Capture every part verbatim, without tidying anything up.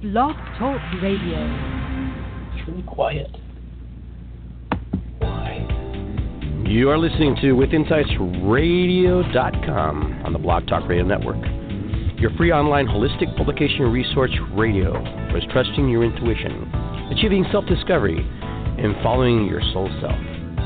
Blog Talk Radio. It's really quiet. Why? You are listening to with insights radio dot com on the Blog Talk Radio Network. Your free online holistic publication resource radio for trusting your intuition, achieving self-discovery, and following your soul self.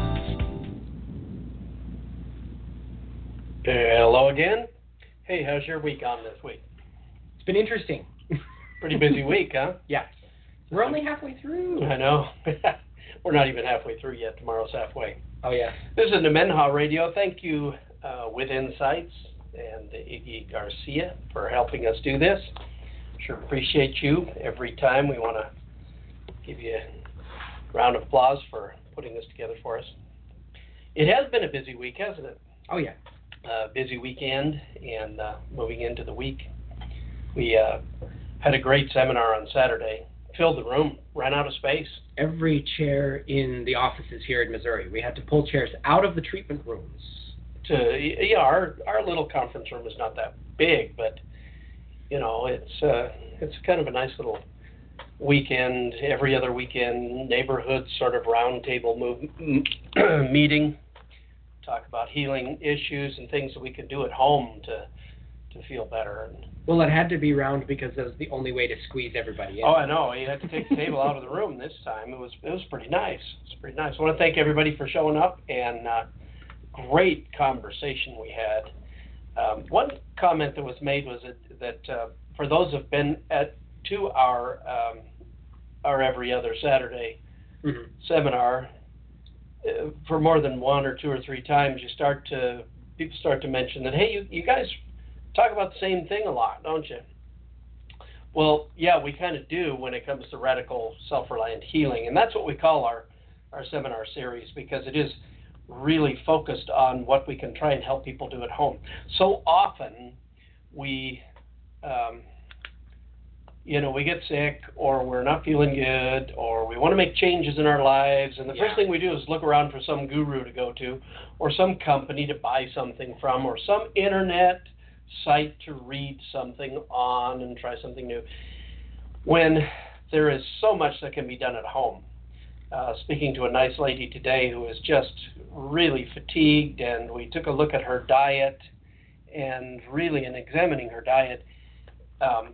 Hello again. Hey, how's your week on this week? It's been interesting. Pretty busy week, huh? Yeah. We're only halfway through. I know. We're not even halfway through yet. Tomorrow's halfway. Oh, yeah. This is Nemenha Radio. Thank you, uh, With Insights and Iggy Garcia, for helping us do this. Sure appreciate you. Every time we want to give you a round of applause for putting this together for us. It has been a busy week, hasn't it? Oh, yeah. Uh, busy weekend and uh, moving into the week. We uh, had a great seminar on Saturday. Filled the room, ran out of space. Every chair in the offices here in Missouri, we had to pull chairs out of the treatment rooms. To yeah, our our little conference room is not that big, but you know it's uh, it's kind of a nice little weekend. Every other weekend, neighborhood sort of roundtable move meeting. Talk about healing issues and things that we can do at home to to feel better. And, well, it had to be round because that was the only way to squeeze everybody in. Oh, I know. You had to take the table out of the room this time. It was it was pretty nice. It's pretty nice. I want to thank everybody for showing up, and uh, great conversation we had. Um, one comment that was made was that, that uh, for those who've been at to our um, our every other Saturday mm-hmm. seminar, uh, for more than one or two or three times, you start to people start to mention that, hey, you, you guys talk about the same thing a lot, don't you? Well, yeah, we kind of do when it comes to radical self-reliant healing, and that's what we call our, our seminar series, because it is really focused on what we can try and help people do at home. So often we, um, you know, we get sick, or we're not feeling good, or we want to make changes in our lives, and the yeah. first thing we do is look around for some guru to go to, or some company to buy something from, or some internet site to read something on and try something new, when there is so much that can be done at home. Uh, speaking to a nice lady today who is just really fatigued, and we took a look at her diet, and really in examining her diet, um,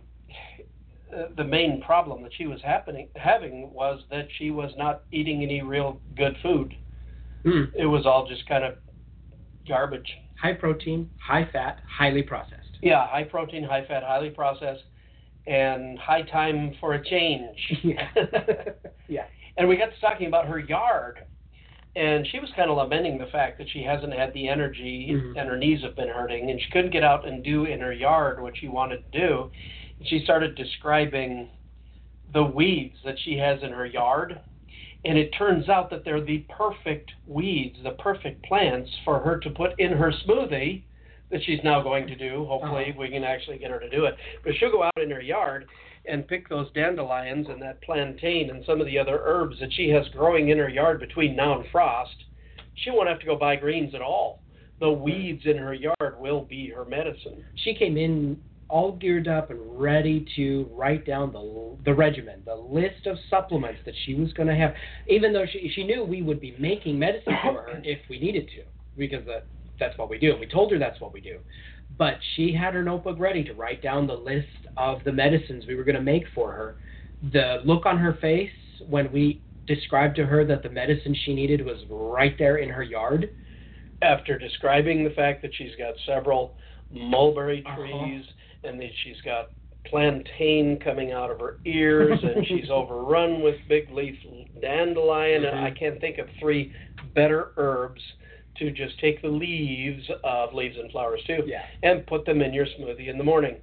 the main problem that she was happening, having was that she was not eating any real good food. Mm. It was all just kind of garbage. High protein, high fat, highly processed. Yeah, high protein, high fat, highly processed, and high time for a change. Yeah. yeah. And we got to talking about her yard, and she was kind of lamenting the fact that she hasn't had the energy, mm-hmm. and her knees have been hurting, and she couldn't get out and do in her yard what she wanted to do. And she started describing the weeds that she has in her yard. And it turns out that they're the perfect weeds, the perfect plants for her to put in her smoothie that she's now going to do. Hopefully uh-huh. we can actually get her to do it. But she'll go out in her yard and pick those dandelions and that plantain and some of the other herbs that she has growing in her yard between now and frost. She won't have to go buy greens at all. The weeds in her yard will be her medicine. She came in all geared up and ready to write down the the regimen, the list of supplements that she was going to have, even though she she knew we would be making medicine for her if we needed to, because that, that's what we do. We told her that's what we do. But she had her notebook ready to write down the list of the medicines we were going to make for her. The look on her face when we described to her that the medicine she needed was right there in her yard. After describing the fact that she's got several mulberry trees, uh-huh. and then she's got plantain coming out of her ears, and she's overrun with big leaf dandelion. Mm-hmm. I can't think of three better herbs to just take the leaves of leaves and flowers too, yeah. and put them in your smoothie in the morning.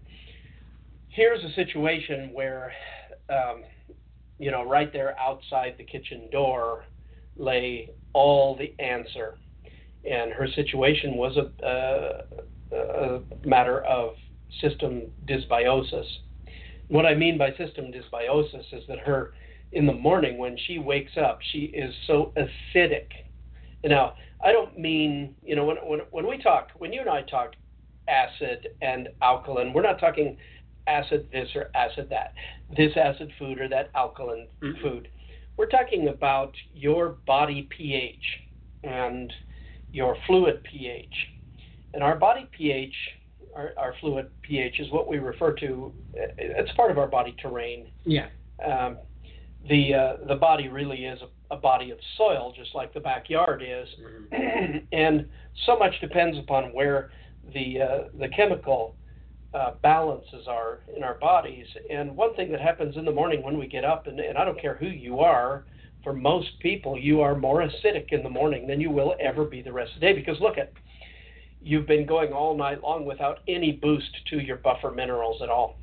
Here's a situation where, um, you know, right there outside the kitchen door lay all the answer. And her situation was a, uh, a matter of system dysbiosis. What I mean by system dysbiosis is that her, in the morning when she wakes up, she is so acidic. Now, I don't mean, you know, when when when we talk, when you and I talk acid and alkaline, we're not talking acid this or acid that, this acid food or that alkaline mm-hmm. food. We're talking about your body pH and your fluid pH. And our body pH, our, our fluid pH, is what we refer to, it's part of our body terrain. Yeah. Um, the uh, the body really is a, a body of soil, just like the backyard is. Mm-hmm. And so much depends upon where the uh, the chemical uh, balances are in our bodies. And one thing that happens in the morning when we get up, and, and I don't care who you are, for most people, you are more acidic in the morning than you will ever be the rest of the day. Because look at, you've been going all night long without any boost to your buffer minerals at all.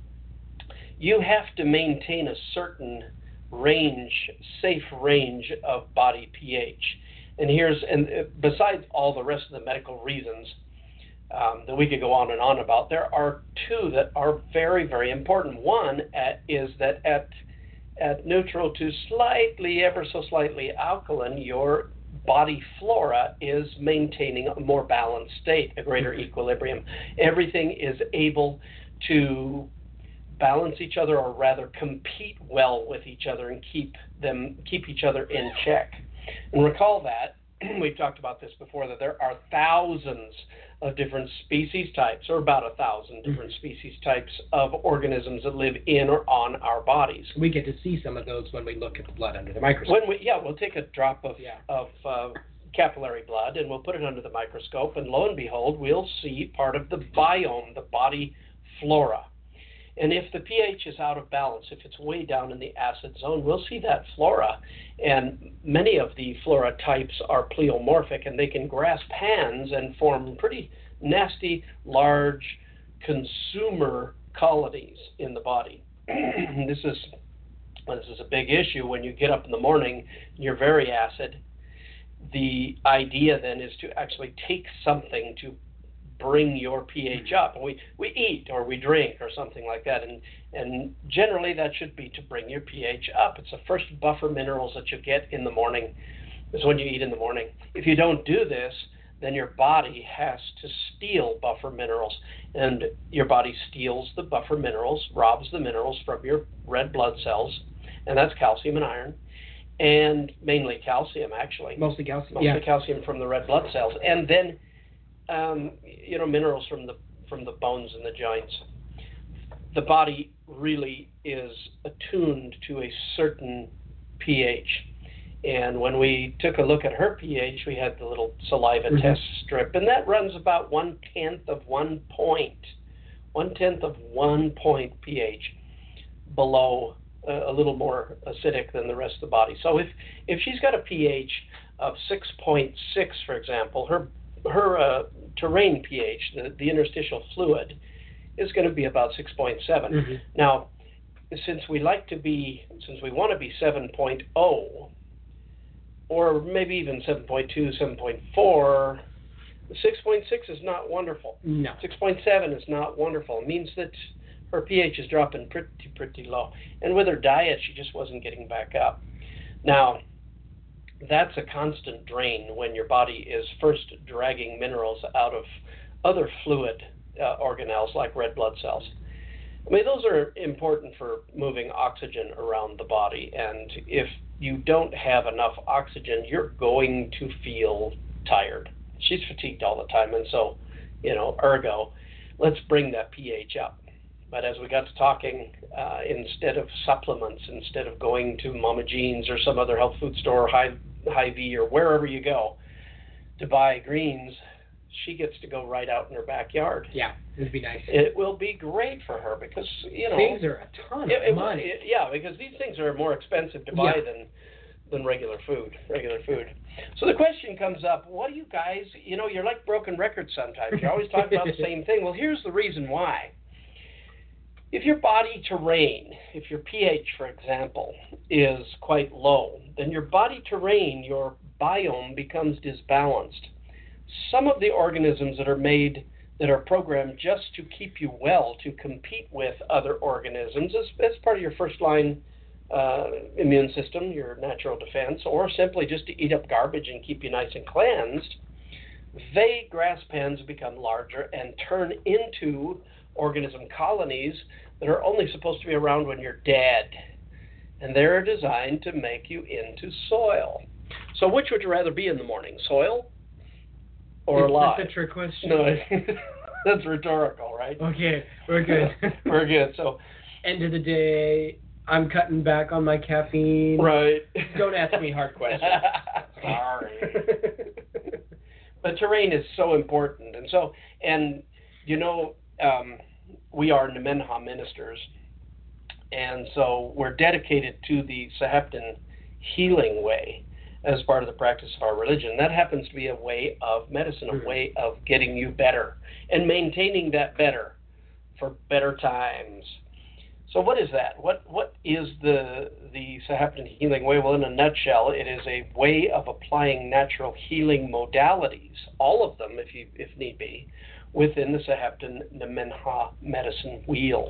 You have to maintain a certain range, safe range of body pH. And here's, and besides all the rest of the medical reasons um, that we could go on and on about, there are two that are very, very important. One at, is that at at neutral to slightly, ever so slightly alkaline, your body flora is maintaining a more balanced state, a greater equilibrium. Everything is able to balance each other, or rather compete well with each other and keep them keep each other in check. And recall that we've talked about this before, that there are thousands of different species types, or about a thousand different species types of organisms that live in or on our bodies. We get to see some of those when we look at the blood under the microscope. When we, yeah, we'll take a drop of yeah. of uh, capillary blood and we'll put it under the microscope, and lo and behold, we'll see part of the biome, the body flora. And if the pH is out of balance, if it's way down in the acid zone, we'll see that flora. And many of the flora types are pleomorphic, and they can grasp hands and form pretty nasty, large consumer colonies in the body. This is this is a big issue when you get up in the morning and you're very acid. The idea then is to actually take something to bring your pH up. We we eat or we drink or something like that, and and generally that should be to bring your pH up. It's the first buffer minerals that you get in the morning, is when you eat in the morning. If you don't do this, then your body has to steal buffer minerals, and your body steals the buffer minerals, robs the minerals from your red blood cells, and that's calcium and iron, and mainly calcium actually. Mostly calcium. Mostly yeah. calcium from the red blood cells, and then Um, you know, minerals from the from the bones and the joints. The body really is attuned to a certain pH. And when we took a look at her pH, we had the little saliva mm-hmm. test strip, and that runs about one-tenth of one point, one-tenth of one point pH below, uh, a little more acidic than the rest of the body. So if, if she's got a pH of six point six, for example, her her uh, terrain pH, the, the interstitial fluid, is going to be about six point seven. Mm-hmm. Now, since we like to be, since we want to be seven point oh, or maybe even seven point two, seven point four, six point six is not wonderful. No. six point seven is not wonderful. It means that her pH is dropping pretty, pretty low. And with her diet, she just wasn't getting back up. Now, that's a constant drain when your body is first dragging minerals out of other fluid uh, organelles like red blood cells. I mean, those are important for moving oxygen around the body, and if you don't have enough oxygen, you're going to feel tired. She's fatigued all the time, and so, you know, ergo, let's bring that pH up. But as we got to talking, uh, instead of supplements, instead of going to Mama Jean's or some other health food store, High Hy-Vee or wherever you go to buy greens, she gets to go right out in her backyard. Yeah, it'd be nice. It will be great for her because, you know, things are a ton it, of it, money. It, yeah, because these things are more expensive to buy yeah. than than regular food, regular food. So the question comes up, what do you guys, you know, you're like broken records sometimes. You're always talking about the same thing. Well, here's the reason why. If your body terrain, if your pH, for example, is quite low, then your body terrain, your biome, becomes disbalanced. Some of the organisms that are made, that are programmed just to keep you well, to compete with other organisms, as, as part of your first line uh, immune system, your natural defense, or simply just to eat up garbage and keep you nice and cleansed, they grasp hands, become larger, and turn into organism colonies that are only supposed to be around when you're dead. And they're designed to make you into soil. So which would you rather be in the morning, soil or alive? That's a trick question. No, that's rhetorical, right? Okay, we're good. We're good. So, end of the day, I'm cutting back on my caffeine. right. Don't ask me hard questions. Sorry. But terrain is so important. And so, and, you know, um, we are Nemenhah ministers. And so we're dedicated to the Saheptin healing way as part of the practice of our religion. That happens to be a way of medicine, a way of getting you better and maintaining that better for better times. So what is that? What What is the the Saheptin healing way? Well, in a nutshell, it is a way of applying natural healing modalities, all of them, if you if need be, within the Saheptin Nemenhah medicine wheel.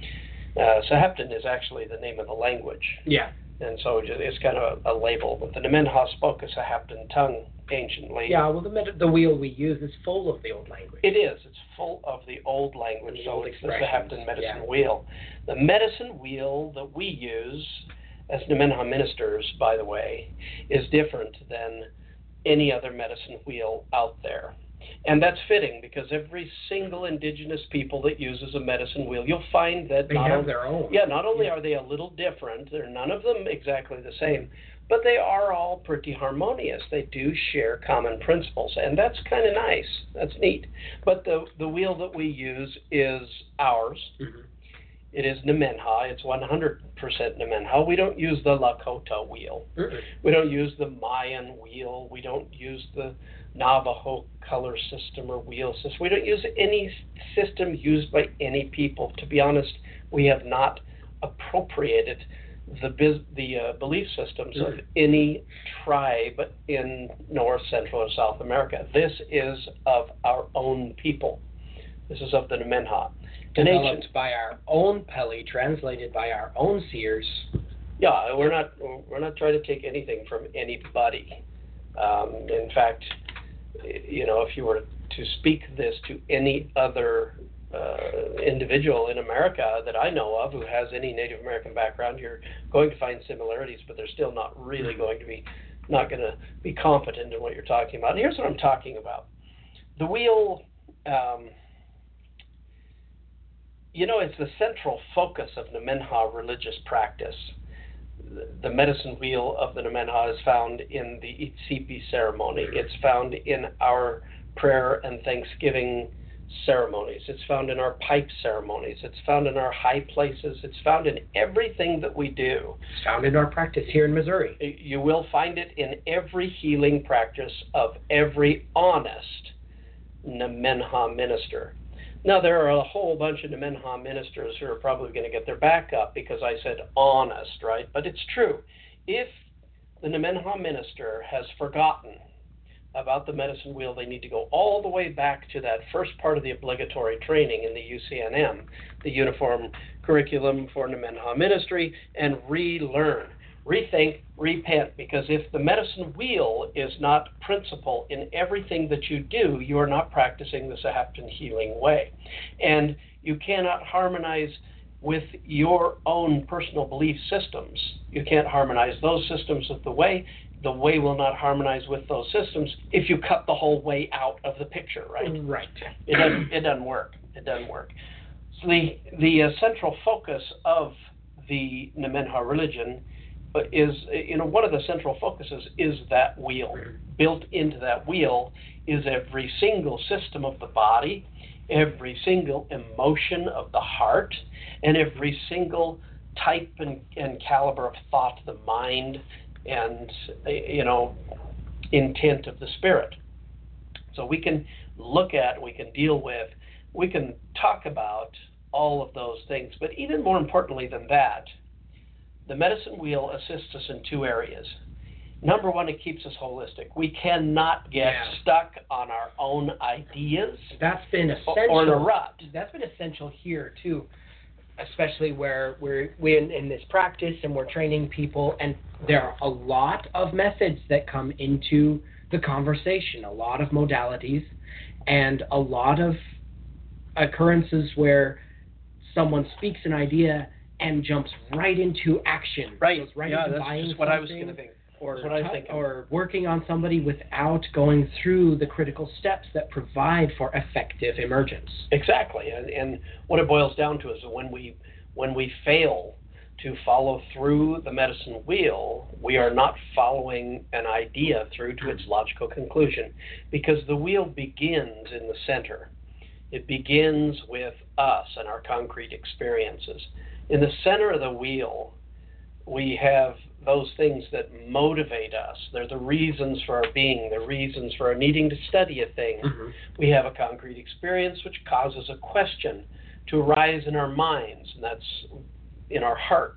Uh, Saheptin is actually the name of the language. Yeah. And so it's kind of a, a label. But the Nemenhah spoke a Saheptin tongue anciently. Yeah, well, the, med- the wheel we use is full of the old language. It is. It's full of the old language, The so old it's the expressions, Saheptin medicine yeah. wheel. The medicine wheel that we use as Nemenhah ministers, by the way, is different than any other medicine wheel out there. And that's fitting because every single indigenous people that uses a medicine wheel, you'll find that They not have on- their own. Yeah, not only Yeah. are they a little different, they're none of them exactly the same, but they are all pretty harmonious. They do share common principles, and that's kind of nice. That's neat. But the the wheel that we use is ours. Mm-hmm. It is Nemenhah. It's one hundred percent Nemenhah. We don't use the Lakota wheel. Mm-mm. We don't use the Mayan wheel. We don't use the Navajo color system or wheel system. We don't use any system used by any people. To be honest, we have not appropriated the biz- the uh, belief systems of any tribe in North, Central, or South America. This is of our own people. This is of the Nemenhah. An Developed ancient, by our own Pele, translated by our own seers. yeah, we're not we're not trying to take anything from anybody. Um, in fact, you know, if you were to speak this to any other uh, individual in America that I know of who has any Native American background, you're going to find similarities, but they're still not really going to be not going to be competent in what you're talking about. And here's what I'm talking about: the wheel. Um, You know, it's the central focus of Nemenhah religious practice. The medicine wheel of the Nemenhah is found in the Itsipi ceremony. It's found in our prayer and thanksgiving ceremonies. It's found in our pipe ceremonies. It's found in our high places. It's found in everything that we do. It's found in our practice here in Missouri. You will find it in every healing practice of every honest Nemenhah minister. Now, there are a whole bunch of Nemenhah ministers who are probably going to get their back up because I said honest, right? But it's true. If the Nemenhah minister has forgotten about the medicine wheel, they need to go all the way back to that first part of the obligatory training in the U C N M, the Uniform Curriculum for Nemenhah Ministry, and relearn. Rethink, repent, because if the medicine wheel is not principle in everything that you do, you are not practicing the Saheptin healing way. And you cannot harmonize with your own personal belief systems. You can't harmonize those systems with the way. The way will not harmonize with those systems if you cut the whole way out of the picture, right? Right. It doesn't, it doesn't work. It doesn't work. So the, the uh, central focus of the Nemenhah religion is, you know, one of the central focuses is that wheel. Built into that wheel is every single system of the body, every single emotion of the heart, and every single type and, and caliber of thought, the mind, and, you know, intent of the spirit. So we can look at, we can deal with, we can talk about all of those things. But even more importantly than that, the medicine wheel assists us in two areas. Number one, it keeps us holistic. We cannot get Yeah. stuck on our own ideas That's been essential. or in a rut. That's been essential here too, especially where we're we in, in this practice and we're training people, and there are a lot of methods that come into the conversation, a lot of modalities, and a lot of occurrences where someone speaks an idea and jumps right into action. Right. Goes right yeah, into that's buying just what I was something, going to think. Or, That's what I was t- thinking. or working on somebody without going through the critical steps that provide for effective emergence. Exactly, and, and what it boils down to is that when we when we fail to follow through the medicine wheel, we are not following an idea through to its logical conclusion, because the wheel begins in the center. It begins with us and our concrete experiences. In the center of the wheel, we have those things that motivate us. They're the reasons for our being, the reasons for our needing to study a thing. Mm-hmm. We have a concrete experience which causes a question to arise in our minds, and that's in our hearts.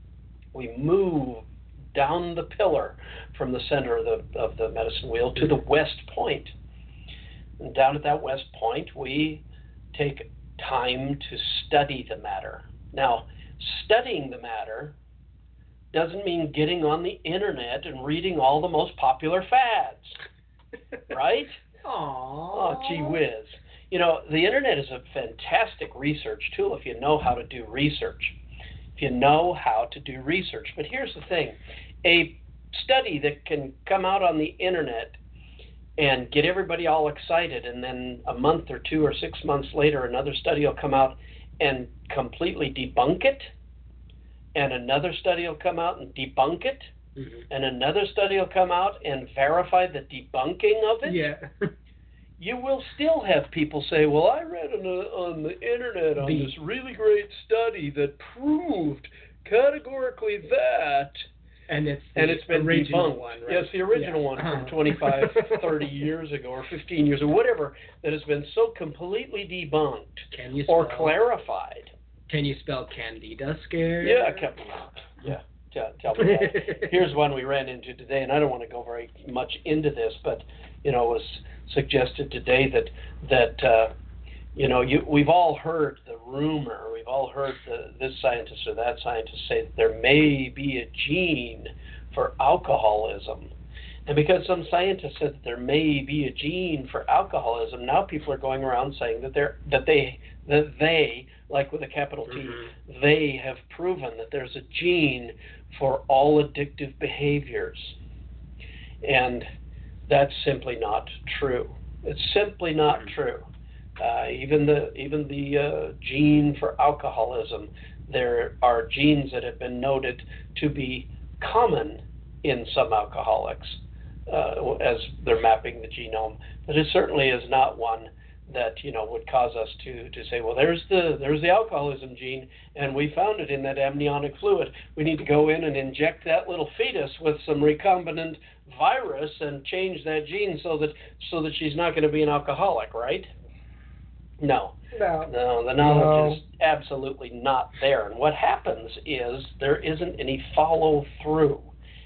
We move down the pillar from the center of the, of the medicine wheel to the west point. And down at that west point, we take time to study the matter. Now, studying the matter doesn't mean getting on the internet and reading all the most popular fads, right? Aww. Oh, gee whiz. You know, the internet is a fantastic research tool if you know how to do research. If you know how to do research. But here's the thing. A study that can come out on the internet and get everybody all excited, and then a month or two or six months later, another study will come out and completely debunk it, and another study will come out and debunk it, mm-hmm. and another study will come out and verify the debunking of it. Yeah. You will still have people say, well, I read on the, on the internet on The- this really great study that proved categorically that, And it's the and it's been original debunked. one, right? Yes, the original Yeah. one Uh-huh. from twenty-five, thirty years ago, or fifteen years, or whatever, that has been so completely debunked Can you spell, or clarified. Can you spell Candida scare? Yeah, Captain. Yeah, tell, tell me that. Here's one we ran into today, and I don't want to go very much into this, but you know, it was suggested today that that uh, you know, you we've all heard the rumor, we've all heard the, this scientist or that scientist say that there may be a gene for alcoholism. And because some scientists said that there may be a gene for alcoholism, now people are going around saying that they're that they that they, like with a capital T, Mm-hmm. they have proven that there's a gene for all addictive behaviors. And that's simply not true. It's simply not Mm-hmm. true. Uh, even the even the uh, gene for alcoholism, there are genes that have been noted to be common in some alcoholics uh, as they're mapping the genome, but it certainly is not one that, you know, would cause us to, to say, well, there's the there's the alcoholism gene, and we found it in that amniotic fluid. We need to go in and inject that little fetus with some recombinant virus and change that gene so that so that she's not going to be an alcoholic, right? No. No. No, the knowledge No. is absolutely not there. And what happens is there isn't any follow through.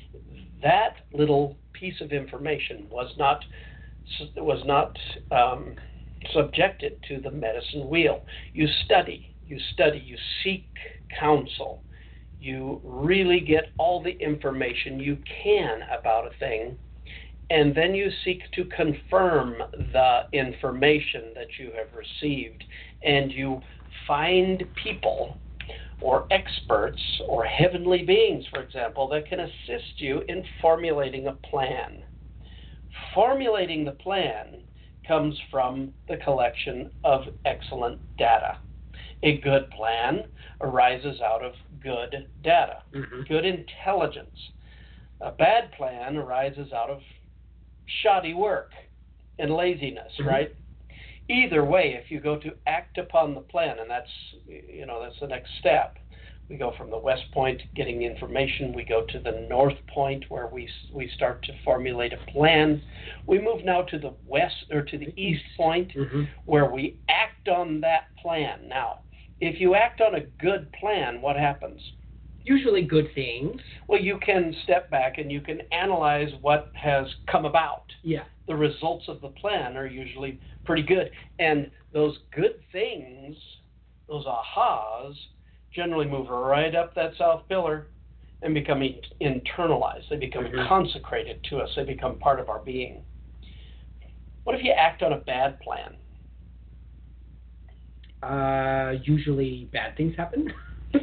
That little piece of information was not was not um, subjected to the medicine wheel. You study, you study, you seek counsel. You really get all the information you can about a thing, and then you seek to confirm the information that you have received, and you find people or experts or heavenly beings, for example, that can assist you in formulating a plan. Formulating the plan comes from the collection of excellent data. A good plan arises out of good data, Mm-hmm. good intelligence. A bad plan arises out of shoddy work and laziness, Mhm. right? Either way, if you go to act upon the plan, and that's, you know, that's the next step. We go from the west point, getting information. We go to the north point, where we we start to formulate a plan. We move now to the west or to the east point, Mm-hmm. where we act on that plan. Now, if you act on a good plan, what happens? Usually good things. Well, you can step back and you can analyze what has come about. Yeah. The results of the plan are usually pretty good. And those good things, those ahas, generally move right up that south pillar and become e- internalized. They become Mhm. consecrated to us. They become part of our being. What if you act on a bad plan? uh, usually bad things happen.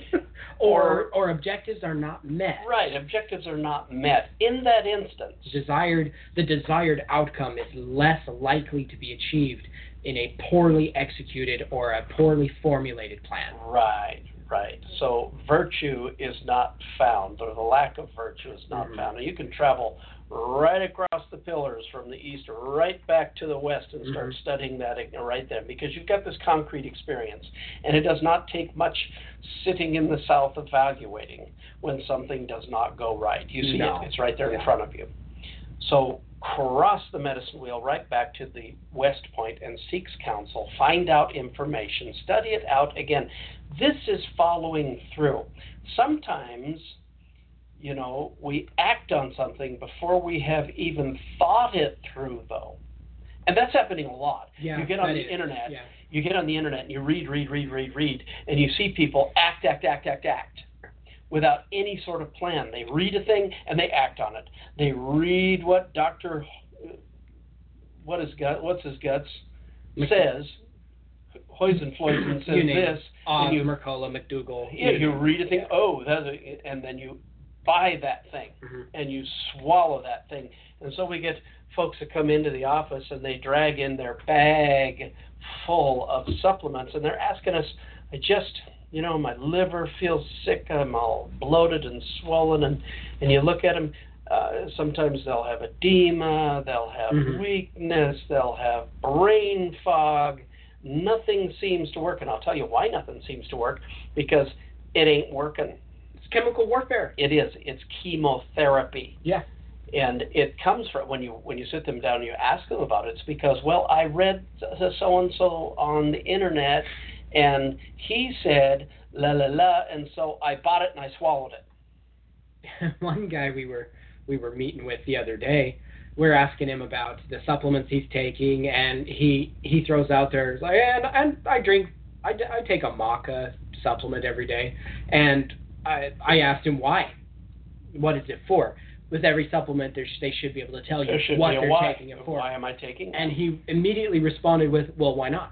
or or objectives are not met. Right, objectives are not met. In that instance, desired the desired outcome is less likely to be achieved in a poorly executed or a poorly formulated plan. Right, right. So virtue is not found, or the lack of virtue is not mm-hmm. found. And you can travel right across the pillars from the east right back to the west and start mm-hmm. studying that right then, because you've got this concrete experience, and it does not take much sitting in the south evaluating when something does not go right. You see no. it, it's right there yeah. in front of you. So cross the medicine wheel right back to the west point and seeks counsel, find out information, study it out again. This is following through. Sometimes, you know, we act on something before we have even thought it through, though. And that's happening a lot. Yeah, you get on the is. internet, yeah. you get on the internet and you read, read, read, read, read, and you see people act, act, act, act, act without any sort of plan. They read a thing and they act on it. They read what Doctor what is gut, what's his guts says. Hoisenfloisen says this. Oz, and you, Mercola, McDougall. Yeah, you know. read a thing. Yeah. Oh, that's a, and then you buy that thing, mm-hmm. and you swallow that thing. And so we get folks that come into the office and they drag in their bag full of supplements, and they're asking us, I just, you know, my liver feels sick, I'm all bloated and swollen, and, and you look at them, uh, sometimes they'll have edema, they'll have mm-hmm. weakness, they'll have brain fog. Nothing seems to work, and I'll tell you why nothing seems to work, because it ain't working. It's chemical warfare. It is. It's chemotherapy. Yeah. And it comes from, when you when you sit them down and you ask them about it, it's because, well, I read so-and-so on the internet, and he said, la, la, la, and so I bought it and I swallowed it. One guy we were we were meeting with the other day, we're asking him about the supplements he's taking, and he he throws out there, he's like, and, and I drink, I, I take a maca supplement every day, and I I asked him why, what is it for? With every supplement, there sh- they should be able to tell you what they're why. taking it for. Why am I taking it? And he immediately responded with, well, why not?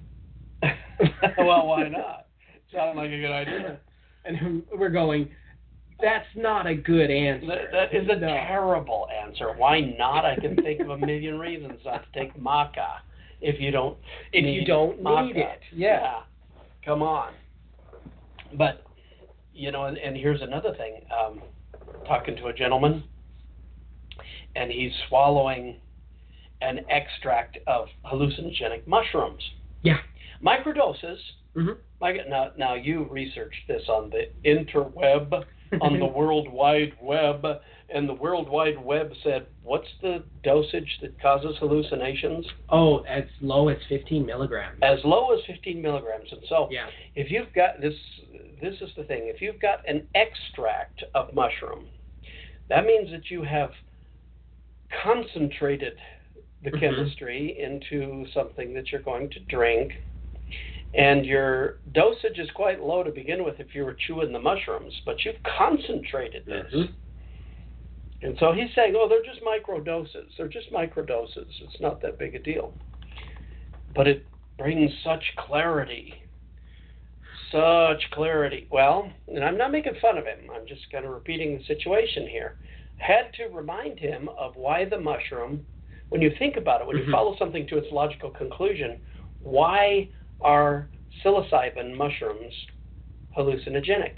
Well, why not? Sounds like a good idea. And we're going, that's not a good answer. That, that is a no. terrible answer. Why not? I can think of a million reasons not to take maca if you don't if need you don't maca. need it. Yeah. yeah. Come on. But, you know, and, and here's another thing. Um, talking to a gentleman, and he's swallowing an extract of hallucinogenic mushrooms. Yeah. Microdoses. Mm-hmm. Like, now, now you researched this on the interweb, on the World Wide Web, and the World Wide Web said, what's the dosage that causes hallucinations? Oh, as low as fifteen milligrams. As low as fifteen milligrams. And so yeah. if you've got this, this is the thing, if you've got an extract of mushroom, that means that you have concentrated the mm-hmm. chemistry into something that you're going to drink. And your dosage is quite low to begin with if you were chewing the mushrooms, but you've concentrated this. Mm-hmm. And so he's saying, oh, they're just micro doses. They're just micro doses. It's not that big a deal. But it brings such clarity. Such clarity. Well, and I'm not making fun of him. I'm just kind of repeating the situation here. Had to remind him of why the mushroom, when you think about it, when mm-hmm. you follow something to its logical conclusion, why are psilocybin mushrooms hallucinogenic?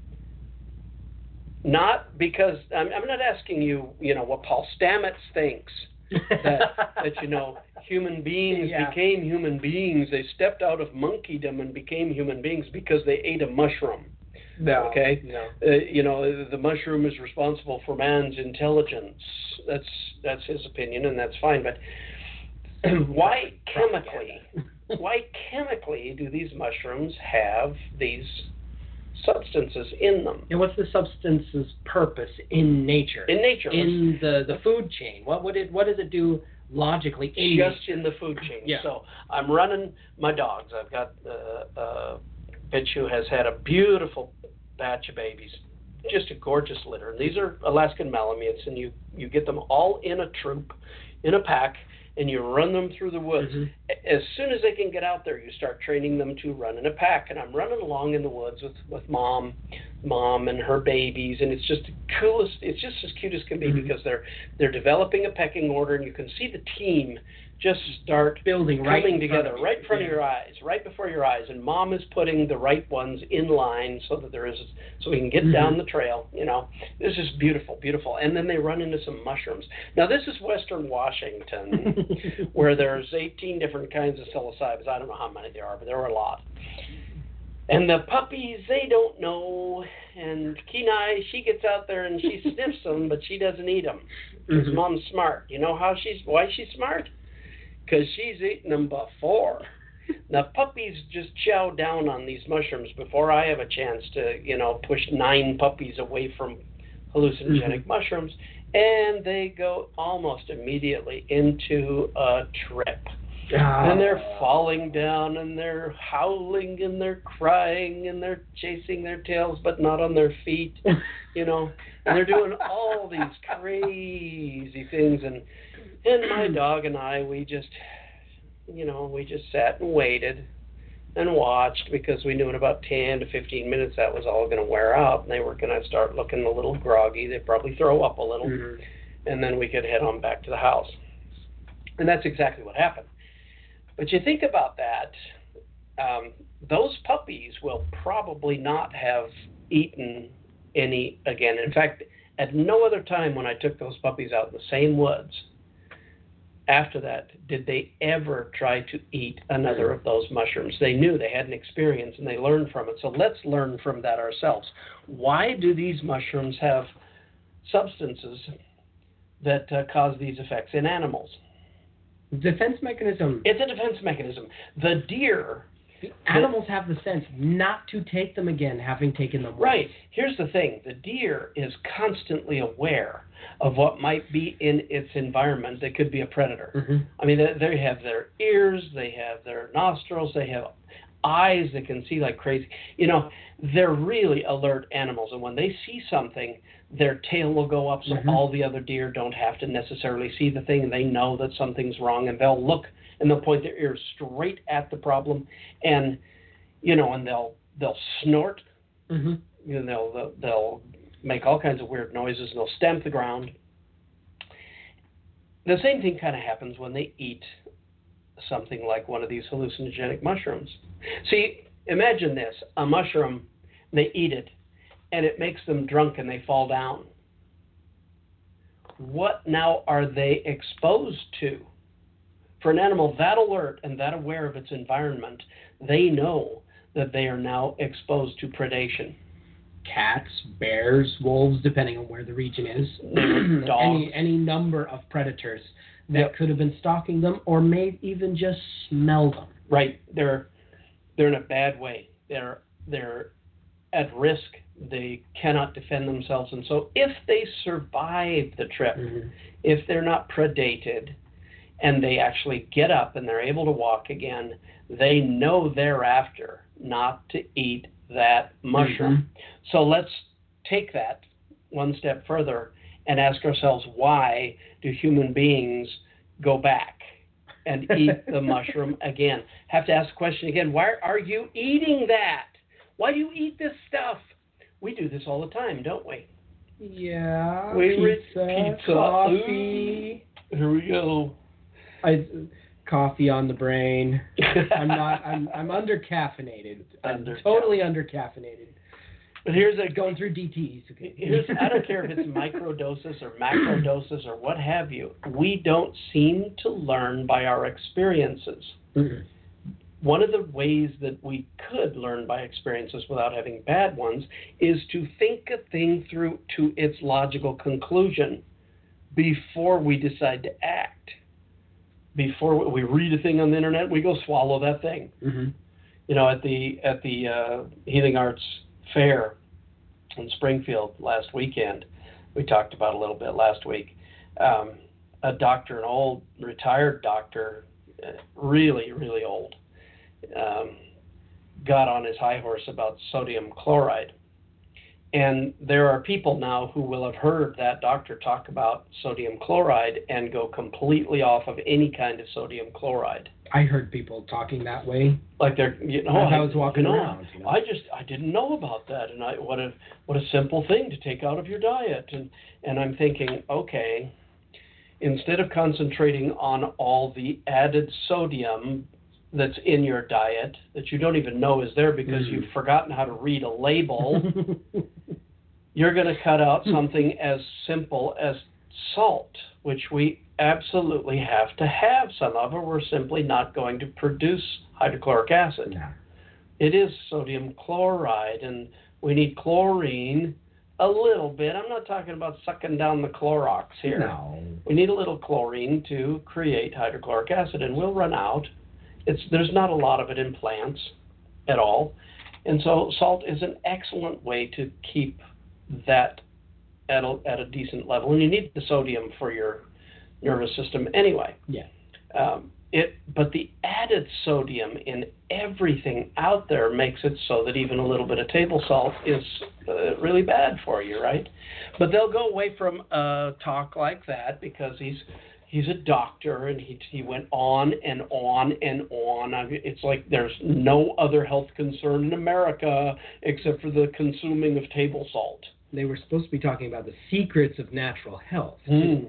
Not because, I'm, I'm not asking you, you know, what Paul Stamets thinks, that, that, you know, human beings yeah. became human beings. They stepped out of monkeydom and became human beings because they ate a mushroom. No. Okay? No. Uh, you know, the mushroom is responsible for man's intelligence. That's, that's his opinion, and that's fine. But why chemically... Why chemically do these mushrooms have these substances in them? And what's the substance's purpose in nature? In nature. In the, the food chain. What would it what does it do logically in Just nature? in the food chain. Yeah. So I'm running my dogs. I've got uh, a bitch who has had a beautiful batch of babies. Just a gorgeous litter. And these are Alaskan Malamutes, and you, you get them all in a troop, in a pack, and you run them through the woods. Mhm. As soon as they can get out there, you start training them to run in a pack. And I'm running along in the woods with, with mom, mom and her babies, and it's just the coolest. It's just as cute as can be Mhm. because they're they're developing a pecking order, and you can see the team just start Building right coming in front together of you. right in front Yeah. of your eyes, right before your eyes, and mom is putting the right ones in line so that there is, so we can get Mhm. down the trail. You know, this is beautiful, beautiful. And then they run into some mushrooms. Now this is Western Washington, where there's eighteen different kinds of psilocybes. I don't know how many there are, but there are a lot. And the puppies, they don't know. And Kenai, she gets out there and she sniffs them, but she doesn't eat them because Mhm. mom's smart. You know how she's why she's smart? Because she's eaten them before. Now, puppies just chow down on these mushrooms before I have a chance to, you know, push nine puppies away from hallucinogenic Mhm. mushrooms, and they go almost immediately into a trip. Ah. And they're falling down, and they're howling, and they're crying, and they're chasing their tails, but not on their feet, you know. And they're doing all these crazy things, and and my dog and I, we just, you know, we just sat and waited and watched because we knew in about ten to fifteen minutes that was all going to wear out, and they were going to start looking a little groggy. They'd probably throw up a little, Mhm. and then we could head on back to the house. And that's exactly what happened. But you think about that, um, those puppies will probably not have eaten any again. In fact, at no other time when I took those puppies out in the same woods, after that, did they ever try to eat another of those mushrooms. They knew, they had an experience, and they learned from it. So let's learn from that ourselves. Why do these mushrooms have substances that uh, cause these effects in animals? Defense mechanism. It's a defense mechanism. The deer... The animals have the sense not to take them again, having taken them once. Right. Here's the thing. The deer is constantly aware of what might be in its environment that could be a predator. Mm-hmm. I mean, they, they have their ears, they have their nostrils, they have eyes that can see like crazy. You know, they're really alert animals, and when they see something, their tail will go up so Mhm. all the other deer don't have to necessarily see the thing, and they know that something's wrong, and they'll look and they'll point their ears straight at the problem, and you know, and they'll they'll snort, Mm-hmm. you know, they'll they'll, they'll make all kinds of weird noises, and they'll stamp the ground. The same thing kind of happens when they eat something like one of these hallucinogenic mushrooms. See, imagine this, a mushroom, they eat it, and it makes them drunk and they fall down. What now are they exposed to? For an animal that alert and that aware of its environment, they know that they are now exposed to predation. Cats, bears, wolves, depending on where the region is. Dogs. Any, any number of predators that Yep. could have been stalking them or may even just smell them. Right. They're they're in a bad way. They're they're at risk. They cannot defend themselves, and so if they survive the trip, Mm-hmm. if they're not predated, and they actually get up and they're able to walk again, they know thereafter not to eat that mushroom. Mm-hmm. So let's take that one step further and ask ourselves, why do human beings go back and eat the mushroom again? Have to ask the question again, why are you eating that? Why do you eat this stuff? We do this all the time, don't we? Yeah. We re- pizza, pizza, coffee. Here we go. I, coffee on the brain. I'm not. I'm. I'm under caffeinated. I'm Under- totally under caffeinated. But here's a Going through D Ts. Okay. Here's, I don't care if it's microdoses or macrodoses or what have you. We don't seem to learn by our experiences. Mm-mm. One of the ways that we could learn by experiences without having bad ones is to think a thing through to its logical conclusion before we decide to act. Before we read a thing on the internet, we go swallow that thing. Mm-hmm. You know, at the at the uh, Healing Arts Fair in Springfield last weekend, we talked about a little bit last week. Um, a doctor, an old retired doctor, uh, really really old, um, got on his high horse about sodium chloride, And there are people now who will have heard that doctor talk about sodium chloride and go completely off of any kind of sodium chloride. I heard people talking that way. Like they're, you know, As I I was walking you know, around. You know? I just, I didn't know about that, and I, what a, what a simple thing to take out of your diet. And, and I'm thinking, okay, instead of concentrating on all the added sodium that's in your diet that you don't even know is there because mm. you've forgotten how to read a label, you're going to cut out something as simple as salt, which we absolutely have to have some of, or we're simply not going to produce hydrochloric acid. No. It is sodium chloride, and we need chlorine a little bit. I'm not talking about sucking down the Clorox here. No. We need a little chlorine to create hydrochloric acid, and we'll run out. It's, there's not a lot of it in plants at all. And so salt is an excellent way to keep that at a, at a decent level. And you need the sodium for your nervous system anyway. Yeah. Um, it, but the added sodium in everything out there makes it so that even a little bit of table salt is uh, really bad for you, right? But they'll go away from a talk like that because he's He's a doctor, and he he went on and on and on. I mean, it's like there's no other health concern in America except for the consuming of table salt. They were supposed to be talking about the secrets of natural health. Mm.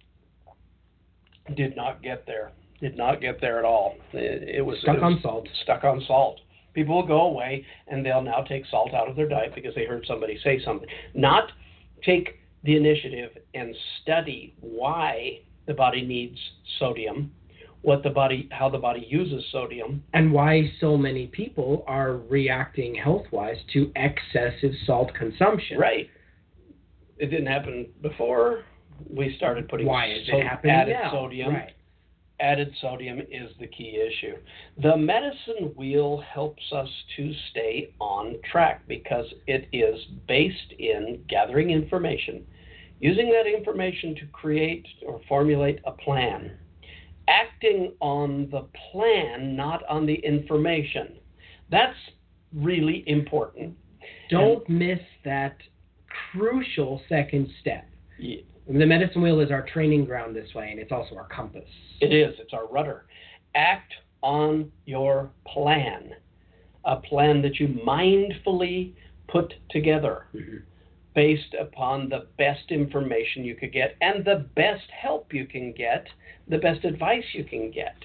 Did not get there. Did not get there at all. It, it was stuck it was on salt. Stuck on salt. People will go away, and they'll now take salt out of their diet because they heard somebody say something. Not take the initiative and study why the body needs sodium, what the body, how the body uses sodium, and why so many people are reacting health-wise to excessive salt consumption. Right. It didn't happen before we started putting why is so- it happening added now? sodium. Right. Added sodium is the key issue. The medicine wheel helps us to stay on track because it is based in gathering information, using that information to create or formulate a plan, acting on the plan, not on the information. That's really important. Don't and, miss that crucial second step. Yeah. The medicine wheel is our training ground this way, and it's also our compass. It is. It's our rudder. Act on your plan, a plan that you mindfully put together. Mm-hmm. Based upon the best information you could get and the best help you can get, the best advice you can get.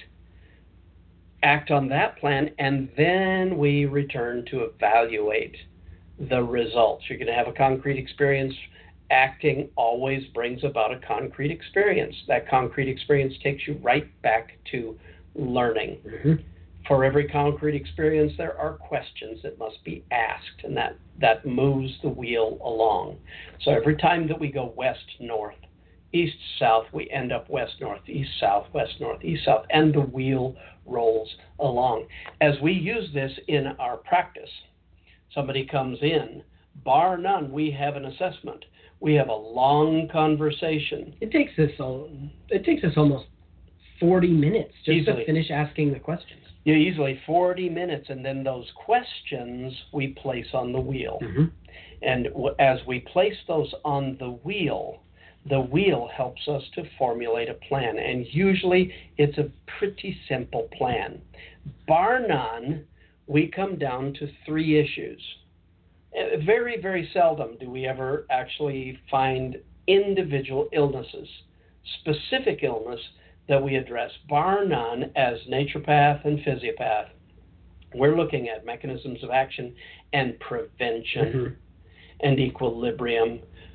Act on that plan, and then we return to evaluate the results. You're going to have a concrete experience. Acting always brings about a concrete experience. That concrete experience takes you right back to learning. Mm-hmm. For every concrete experience, there are questions that must be asked, and that, that moves the wheel along. So every time that we go west, north, east, south, we end up west, north, east, south, west, north, east, south, and the wheel rolls along. As we use this in our practice, somebody comes in, bar none, we have an assessment. We have a long conversation. It takes us, all, it takes us almost forty minutes just Easily. to finish asking the questions. Yeah, easily forty minutes, and then those questions we place on the wheel. Mm-hmm. And w- as we place those on the wheel, the wheel helps us to formulate a plan. And usually it's a pretty simple plan. Bar none, we come down to three issues. Uh, Very, very seldom do we ever actually find individual illnesses, specific illness that we address. Bar none, as naturopath and physiopath, we're looking at mechanisms of action and prevention mm-hmm. and equilibrium.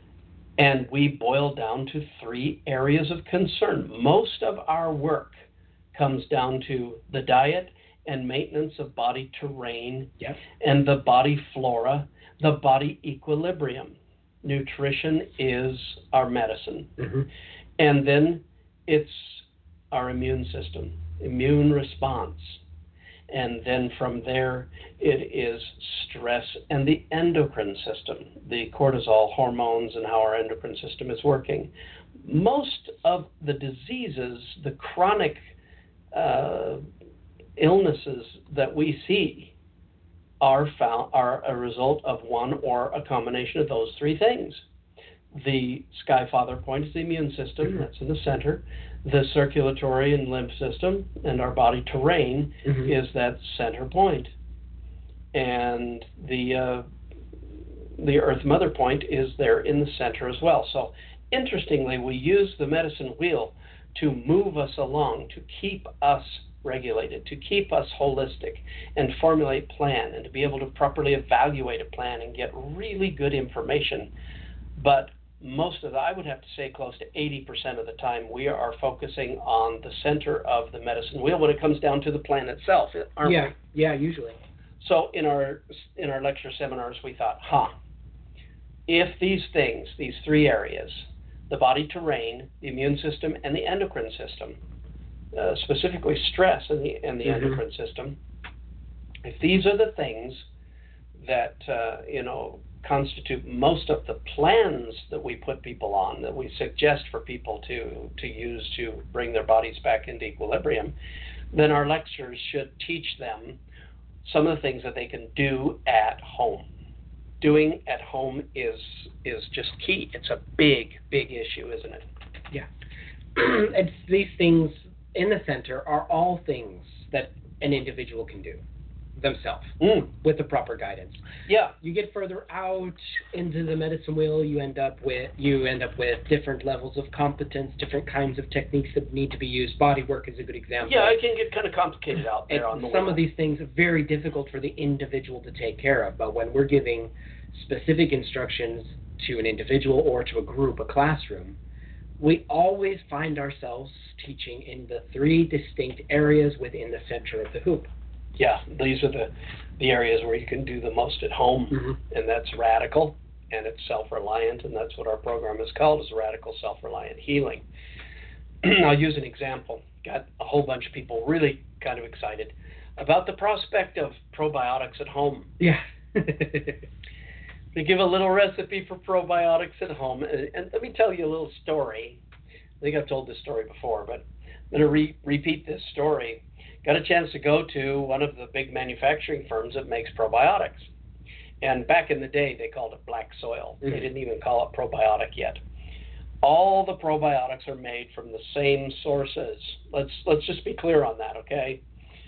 And we boil down to three areas of concern. Most of our work comes down to the diet and maintenance of body terrain yep. and the body flora, the body equilibrium. Nutrition is our medicine. Mm-hmm. And then it's our immune system, immune response. And then from there, it is stress and the endocrine system, the cortisol hormones and how our endocrine system is working. Most of the diseases, the chronic uh, illnesses that we see are found are a result of one or a combination of those three things. The Sky Father point is the immune system, mm-hmm. that's in the center. The circulatory and lymph system and our body terrain mm-hmm. is that center point. And the uh, the Earth Mother point is there in the center as well. So interestingly, we use the medicine wheel to move us along, to keep us regulated, to keep us holistic and formulate plan and to be able to properly evaluate a plan and get really good information. But most of the, I would have to say close to eighty percent of the time, we are focusing on the center of the medicine wheel when it comes down to the plan itself, aren't yeah, we? Yeah, usually. So in our in our lecture seminars, we thought, huh, if these things, these three areas, the body terrain, the immune system, and the endocrine system, uh, specifically stress and the, and the mm-hmm. endocrine system, if these are the things that, uh, you know, constitute most of the plans that we put people on, that we suggest for people to, to use to bring their bodies back into equilibrium, then our lectures should teach them some of the things that they can do at home. Doing at home is is just key. It's a big, big issue, isn't it? Yeah. It's these things in the center are all things that an individual can do themselves mm. with the proper guidance. Yeah. You get further out into the medicine wheel, you end up with you end up with different levels of competence, different kinds of techniques that need to be used. Body work is a good example. Yeah, it can get kind of complicated out there and on the some wheel. of these things are very difficult for the individual to take care of, but when we're giving specific instructions to an individual or to a group, a classroom, we always find ourselves teaching in the three distinct areas within the center of the hoop. Yeah, these are the, the areas where you can do the most at home, mm-hmm. and that's radical, and it's self-reliant, and that's what our program is called, is Radical Self-Reliant Healing. I'll use an example. Got a whole bunch of people really kind of excited about the prospect of probiotics at home. Yeah. To give a little recipe for probiotics at home, and, and let me tell you a little story. I think I've told this story before, but I'm going to re- repeat this story. Got a chance to go to one of the big manufacturing firms that makes probiotics. And back in the day, they called it black soil. Mm-hmm. They didn't even call it probiotic yet. All the probiotics are made from the same sources. Let's let's just be clear on that, okay?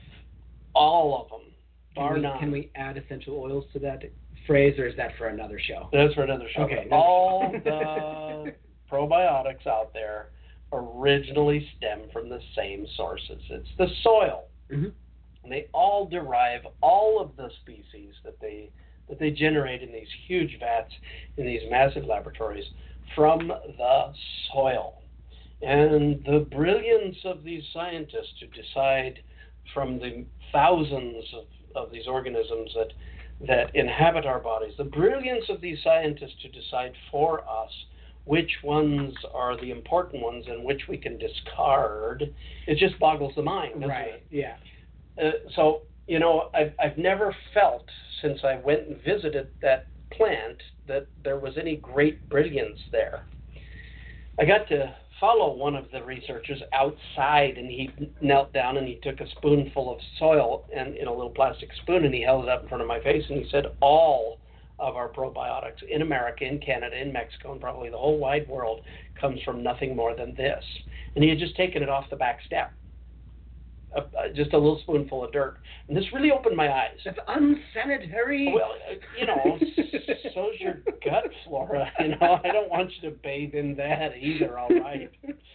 All of them, bar can we, none. Can we add essential oils to that phrase, or is that for another show? That's for another show. Okay. All the probiotics out there originally stem from the same sources. It's the soil. Mm-hmm. And they all derive all of the species that they that they generate in these huge vats in these massive laboratories from the soil. And the brilliance of these scientists to decide from the thousands of, of these organisms that that inhabit our bodies, the brilliance of these scientists to decide for us which ones are the important ones and which we can discard, it just boggles the mind, doesn't right. it? Yeah. Uh, so, you know, I've, I've never felt since I went and visited that plant that there was any great brilliance there. I got to follow one of the researchers outside, and he knelt down and he took a spoonful of soil and in a little plastic spoon, and he held it up in front of my face, and he said, all of our probiotics in America, in Canada, in Mexico, and probably the whole wide world comes from nothing more than this. And he had just taken it off the back step, uh, uh, just a little spoonful of dirt. And this really opened my eyes. That's unsanitary. Well, uh, you know, so's your gut flora. You know, I don't want you to bathe in that either, all right?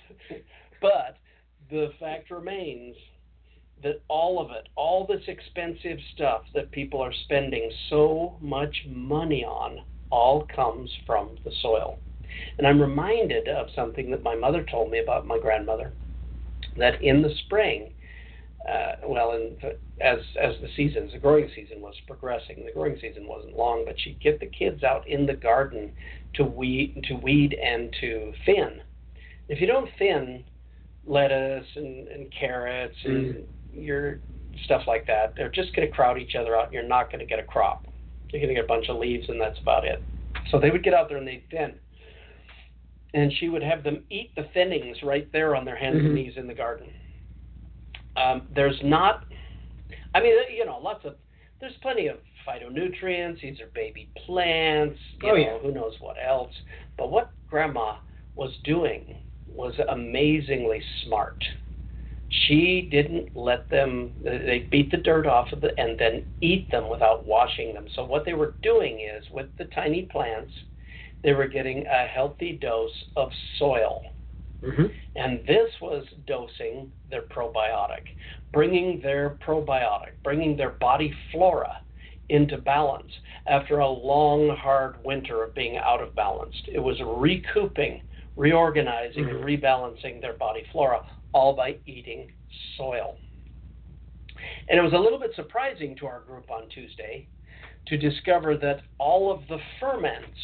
But the fact remains that all of it, all this expensive stuff that people are spending so much money on, all comes from the soil. And I'm reminded of something that my mother told me about my grandmother, that in the spring, uh, well, in the, as as the seasons, the growing season was progressing, the growing season wasn't long, but she'd get the kids out in the garden to weed, to weed and to thin. If you don't thin lettuce and, and carrots and mm. your stuff like that, they're just going to crowd each other out, and you're not going to get a crop. You're going to get a bunch of leaves, and that's about it. So they would get out there and they'd thin. And she would have them eat the thinnings right there on their hands mm-hmm. and knees in the garden. Um, there's not, I mean, you know, lots of, there's plenty of phytonutrients. These are baby plants. You Oh, know, yeah. who knows what else. But what Grandma was doing was amazingly smart. She didn't let them, they beat the dirt off of it and then eat them without washing them. So what they were doing is, with the tiny plants, they were getting a healthy dose of soil. Mm-hmm. And this was dosing their probiotic, bringing their probiotic, bringing their body flora into balance after a long, hard winter of being out of balance. It was recouping, reorganizing, Mm-hmm. and rebalancing their body flora, all by eating soil. And it was a little bit surprising to our group on Tuesday to discover that all of the ferments,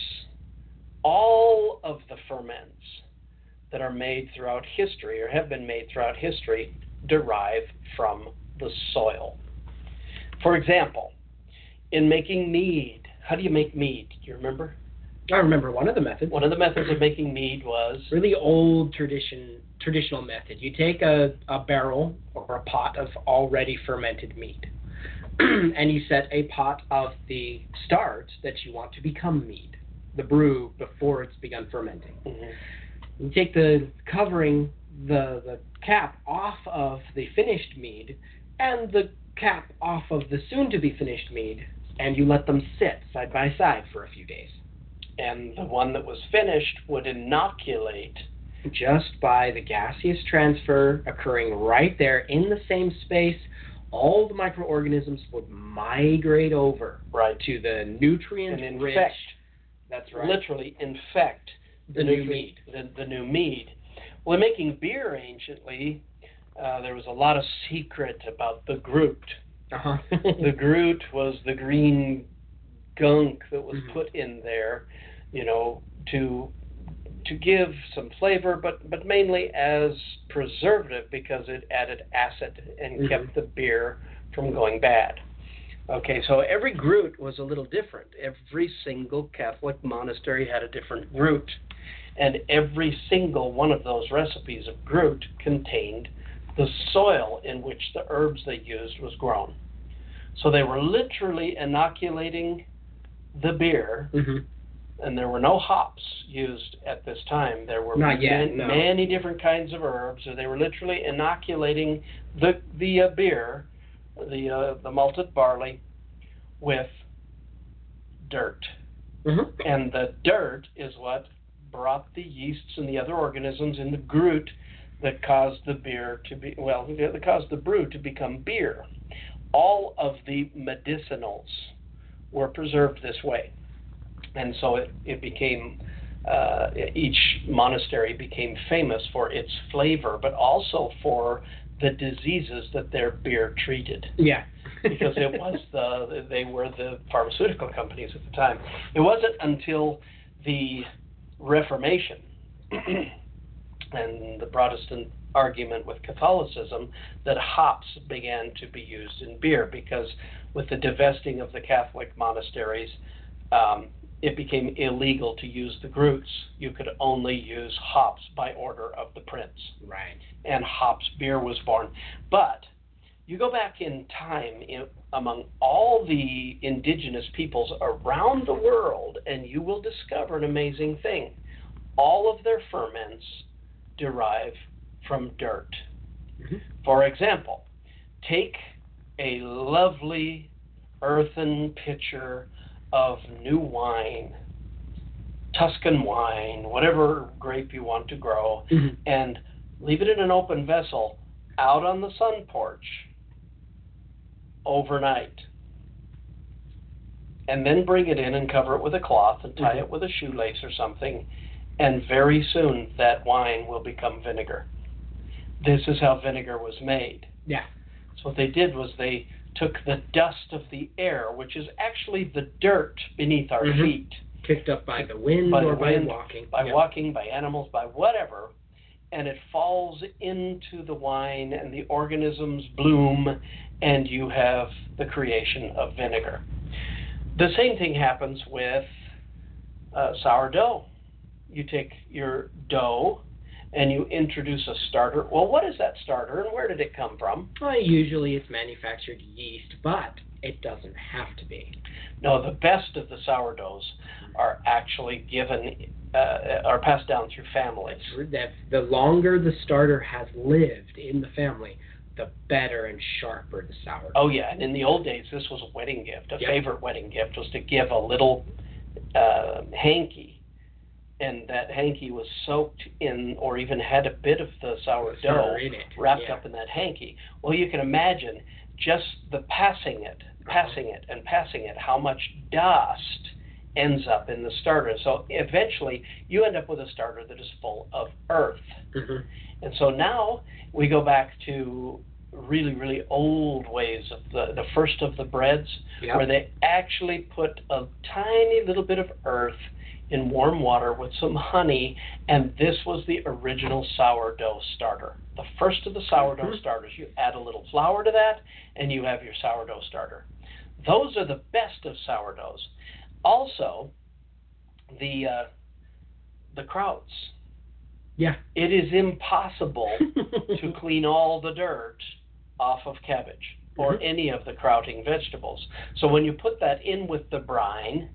all of the ferments that are made throughout history, or have been made throughout history, derive from the soil. For example, in making mead, how do you make mead? Do you remember? I remember one of the methods. One of the methods of making mead was Really old tradition, traditional method. You take a, a barrel or a pot of already fermented mead, and you set a pot of the start that you want to become mead, the brew before it's begun fermenting. Mhm. You take the covering, the, the cap off of the finished mead, and the cap off of the soon-to-be finished mead, and you let them sit side by side for a few days. and the one that was finished would inoculate. Just by the gaseous transfer occurring right there in the same space, all the microorganisms would migrate over Right. to the And nutrient-rich. infect, That's right. literally infect The new nutrient- mead. The, the new mead. Well, in making beer anciently, uh, there was a lot of secret about the Groot. Uh-huh. The Groot was the green gunk that was Mhm. put in there, you know, to to give some flavor, but but mainly as preservative because it added acid and Mhm. kept the beer from going bad. Okay, so every Groot was a little different. Every single Catholic monastery had a different Groot, and every single one of those recipes of Groot contained the soil in which the herbs they used was grown. So they were literally inoculating the beer, Mhm. and there were no hops used at this time. There were Not yet, man- no. many different kinds of herbs, so they were literally inoculating the the uh, beer, the uh, the malted barley, with dirt. Mhm. And the dirt is what brought the yeasts and the other organisms in the Groot that caused the beer to be, well, that caused the brew to become beer. All of the medicinals were preserved this way. And so it, it became, uh, each monastery became famous for its flavor, but also for the diseases that their beer treated. Yeah. Because it was the, they were the pharmaceutical companies at the time. It wasn't until the Reformation and the Protestant argument with Catholicism that hops began to be used in beer, because with the divesting of the Catholic monasteries, um, it became illegal to use the Groots. You could only use hops by order of the prince. Right. And hops beer was born. But you go back in time in, among all the indigenous peoples around the world, and you will discover an amazing thing. All of their ferments derive from dirt. Mm-hmm. For example, take a lovely earthen pitcher of new wine, Tuscan wine, whatever grape you want to grow, Mhm. and leave it in an open vessel out on the sun porch overnight. And then bring it in and cover it with a cloth and tie Mhm. it with a shoelace or something, and very soon that wine will become vinegar. This is how vinegar was made. Yeah. So what they did was they took the dust of the air, which is actually the dirt beneath our Mhm. feet, Picked up by the wind by the or wind, by walking. by Yeah. walking, by animals, by whatever, and it falls into the wine and the organisms bloom, and you have the creation of vinegar. The same thing happens with uh, sourdough. You take your dough and you introduce a starter. Well, what is that starter and where did it come from? Well, usually it's manufactured yeast, but it doesn't have to be. No, the best of the sourdoughs are actually given, uh, are passed down through families. That the longer the starter has lived in the family, the better and sharper the sourdough. Oh yeah, and in the old days, this was a wedding gift. A Yep. favorite wedding gift was to give a little uh, hanky, and that hanky was soaked in, or even had a bit of the sourdough Starter in it, wrapped yeah. up in that hanky. Well, you can imagine just the passing it, passing it, and passing it, how much dust ends up in the starter. So eventually, you end up with a starter that is full of earth. Mm-hmm. And so now we go back to really, really old ways of the, the first of the breads, Yep. where they actually put a tiny little bit of earth in warm water with some honey, and this was the original sourdough starter. The first of the sourdough Mm-hmm. starters. You add a little flour to that, and you have your sourdough starter. Those are the best of sourdoughs. Also, the uh, the krauts. Yeah. It is impossible to clean all the dirt off of cabbage or Mhm. any of the krauting vegetables. So when you put that in with the brine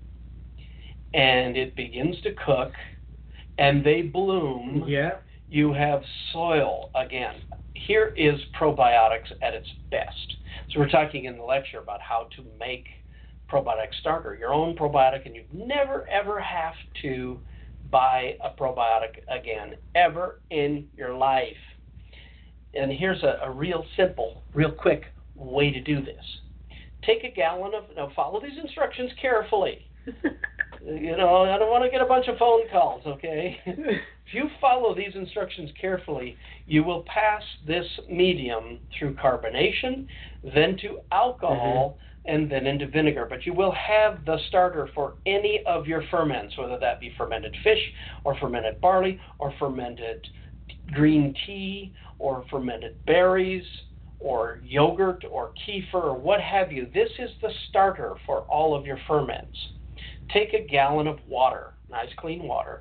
and it begins to cook and they bloom, Yeah. you have soil again. Here is probiotics at its best. So we're talking in the lecture about how to make probiotic starter, your own probiotic, and you never ever have to buy a probiotic again, ever in your life. And here's a, a real simple, real quick way to do this. Take a gallon of, now follow these instructions carefully. You know, I don't want to get a bunch of phone calls, okay? If you follow these instructions carefully, you will pass this medium through carbonation, then to alcohol, and then into vinegar. But you will have the starter for any of your ferments, whether that be fermented fish, or fermented barley, or fermented green tea, or fermented berries, or yogurt, or kefir, or what have you. This is the starter for all of your ferments. Take a gallon of water, nice clean water,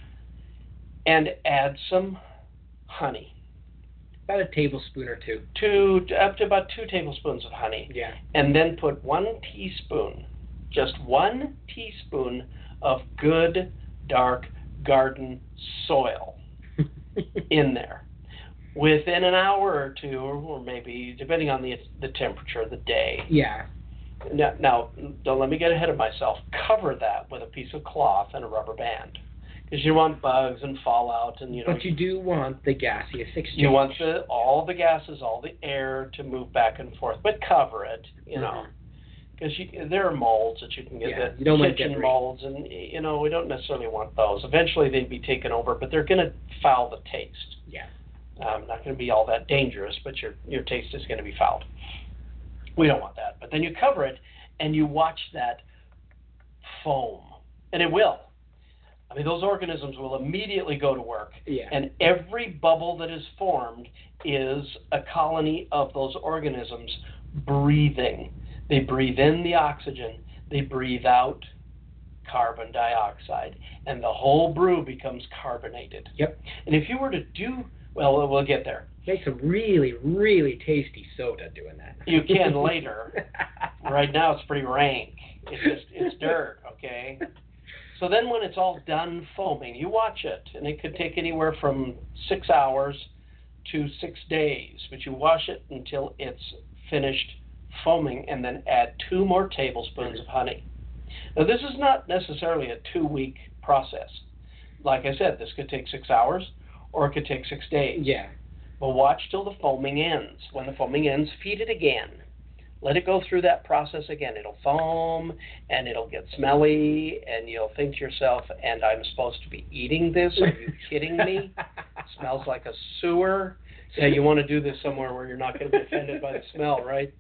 and add some honey. About a tablespoon or two. Two, up to about two tablespoons of honey. Yeah. And then put one teaspoon, just one teaspoon of good, dark garden soil in there. Within an hour or two, or maybe, depending on the the temperature of the day. Yeah. Now, now, don't let me get ahead of myself. Cover that with a piece of cloth and a rubber band. Because you want bugs and fallout, and you know. But you do want the gaseous exchange. You want the, all the gases, all the air to move back and forth, but cover it, you know, because you there are molds that you can get, Yeah, the you don't want kitchen debris. molds, and you know we don't necessarily want those. Eventually they'd be taken over, but they're going to foul the taste. Yeah. Um, not going to be all that dangerous, but your your taste is going to be fouled. We don't want that. But then you cover it, and you watch that foam, and it will. I mean, those organisms will immediately go to work, Yeah. and every bubble that is formed is a colony of those organisms breathing. They breathe in the oxygen, they breathe out carbon dioxide, and the whole brew becomes carbonated. Yep. And if you were to do, well, we'll- we'll get there. Makes a really, really tasty soda doing that. You can later. Right now it's pretty rank. It's just, it's dirt, okay? So then when it's all done foaming, you watch it, and it could take anywhere from six hours to six days, but you wash it until it's finished foaming, and then add two more tablespoons of honey. Now this is not necessarily a two-week process. Like I said, this could take six hours, or it could take six days. Yeah. But watch till the foaming ends. When the foaming ends, feed it again. Let it go through that process again. It'll foam, and it'll get smelly, and you'll think to yourself, and I'm supposed to be eating this? Are you kidding me? It smells like a sewer. Yeah, you want to do this somewhere where you're not going to be offended by the smell, right?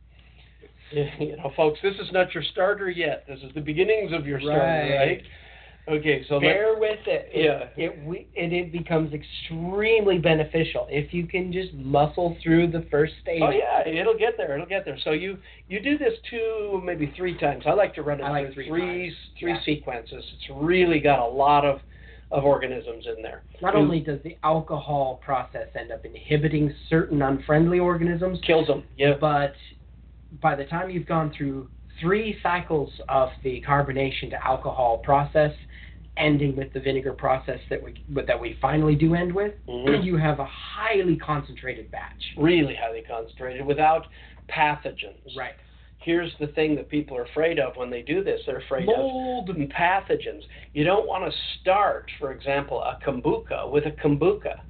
You know, folks, this is not your starter yet. This is the beginnings of your starter, Right. right? Okay, so Bear with it. It- Yeah. It, we, and it becomes extremely beneficial if you can just muscle through the first stage. Oh yeah, it'll get there. It'll get there. So you you do this two, maybe three times. I like to run it I like through three three times. three Yeah. sequences. It's really got a lot of of organisms in there. Not only does the alcohol process end up inhibiting certain unfriendly organisms, Kills them. Yeah. but by the time you've gone through three cycles of the carbonation to alcohol process, ending with the vinegar process that we that we finally do end with, Mhm. you have a highly concentrated batch. Really highly concentrated without pathogens. Right. Here's the thing that people are afraid of when they do this. They're afraid Mold. of pathogens. You don't want to start, for example, a kombucha with a kombucha.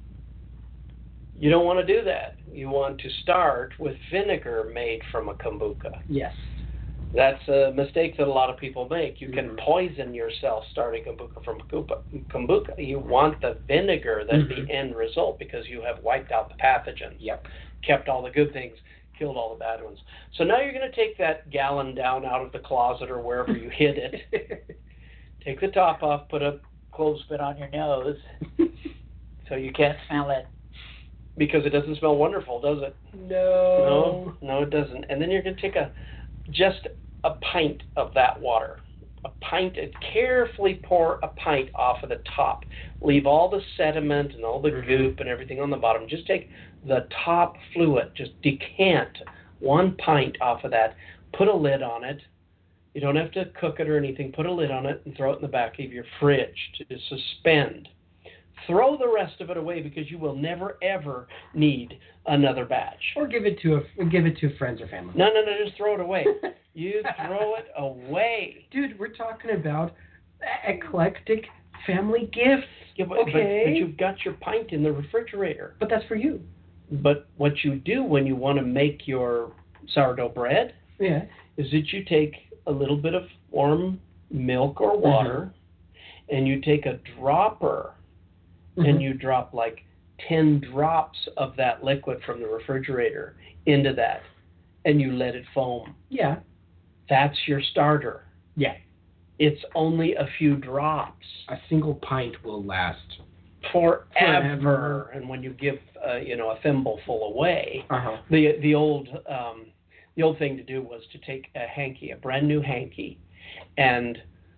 You don't want to do that. You want to start with vinegar made from a kombucha. Yes. That's a mistake that a lot of people make. You can Mhm. poison yourself starting kombucha from kombucha. kombucha. You want the vinegar, that's Mhm. the end result, because you have wiped out the pathogens, Yep. kept all the good things, killed all the bad ones. So now you're going to take that gallon down out of the closet or wherever you hid it, take the top off, put a clothespin on your nose so you can't smell it, because it doesn't smell wonderful, does it? No. No, no, it doesn't. And then you're going to take a just a pint of that water. A pint, and carefully pour a pint off of the top. Leave all the sediment and all the Mhm. goop and everything on the bottom. Just take the top fluid, just decant one pint off of that. Put a lid on it. You don't have to cook it or anything. Put a lid on it and throw it in the back of your fridge to suspend. Throw the rest of it away, because you will never ever need another batch. Or give it to a give it to friends or family. No, no, no, just throw it away. You throw it away. Dude, we're talking about eclectic family gifts. Yeah, but, Okay. but, but you've got your pint in the refrigerator. But that's for you. But what you do when you want to make your sourdough bread Yeah. is that you take a little bit of warm milk or water, and you take a dropper, Mhm. and you drop like ten drops of that liquid from the refrigerator into that, and you let it foam. Yeah. That's your starter. Yeah. It's only a few drops. A single pint will last. Forever. Forever. And when you give, uh, you know, a thimbleful away, Uh-huh. the the old um, the old thing to do was to take a hanky, a brand new hanky, and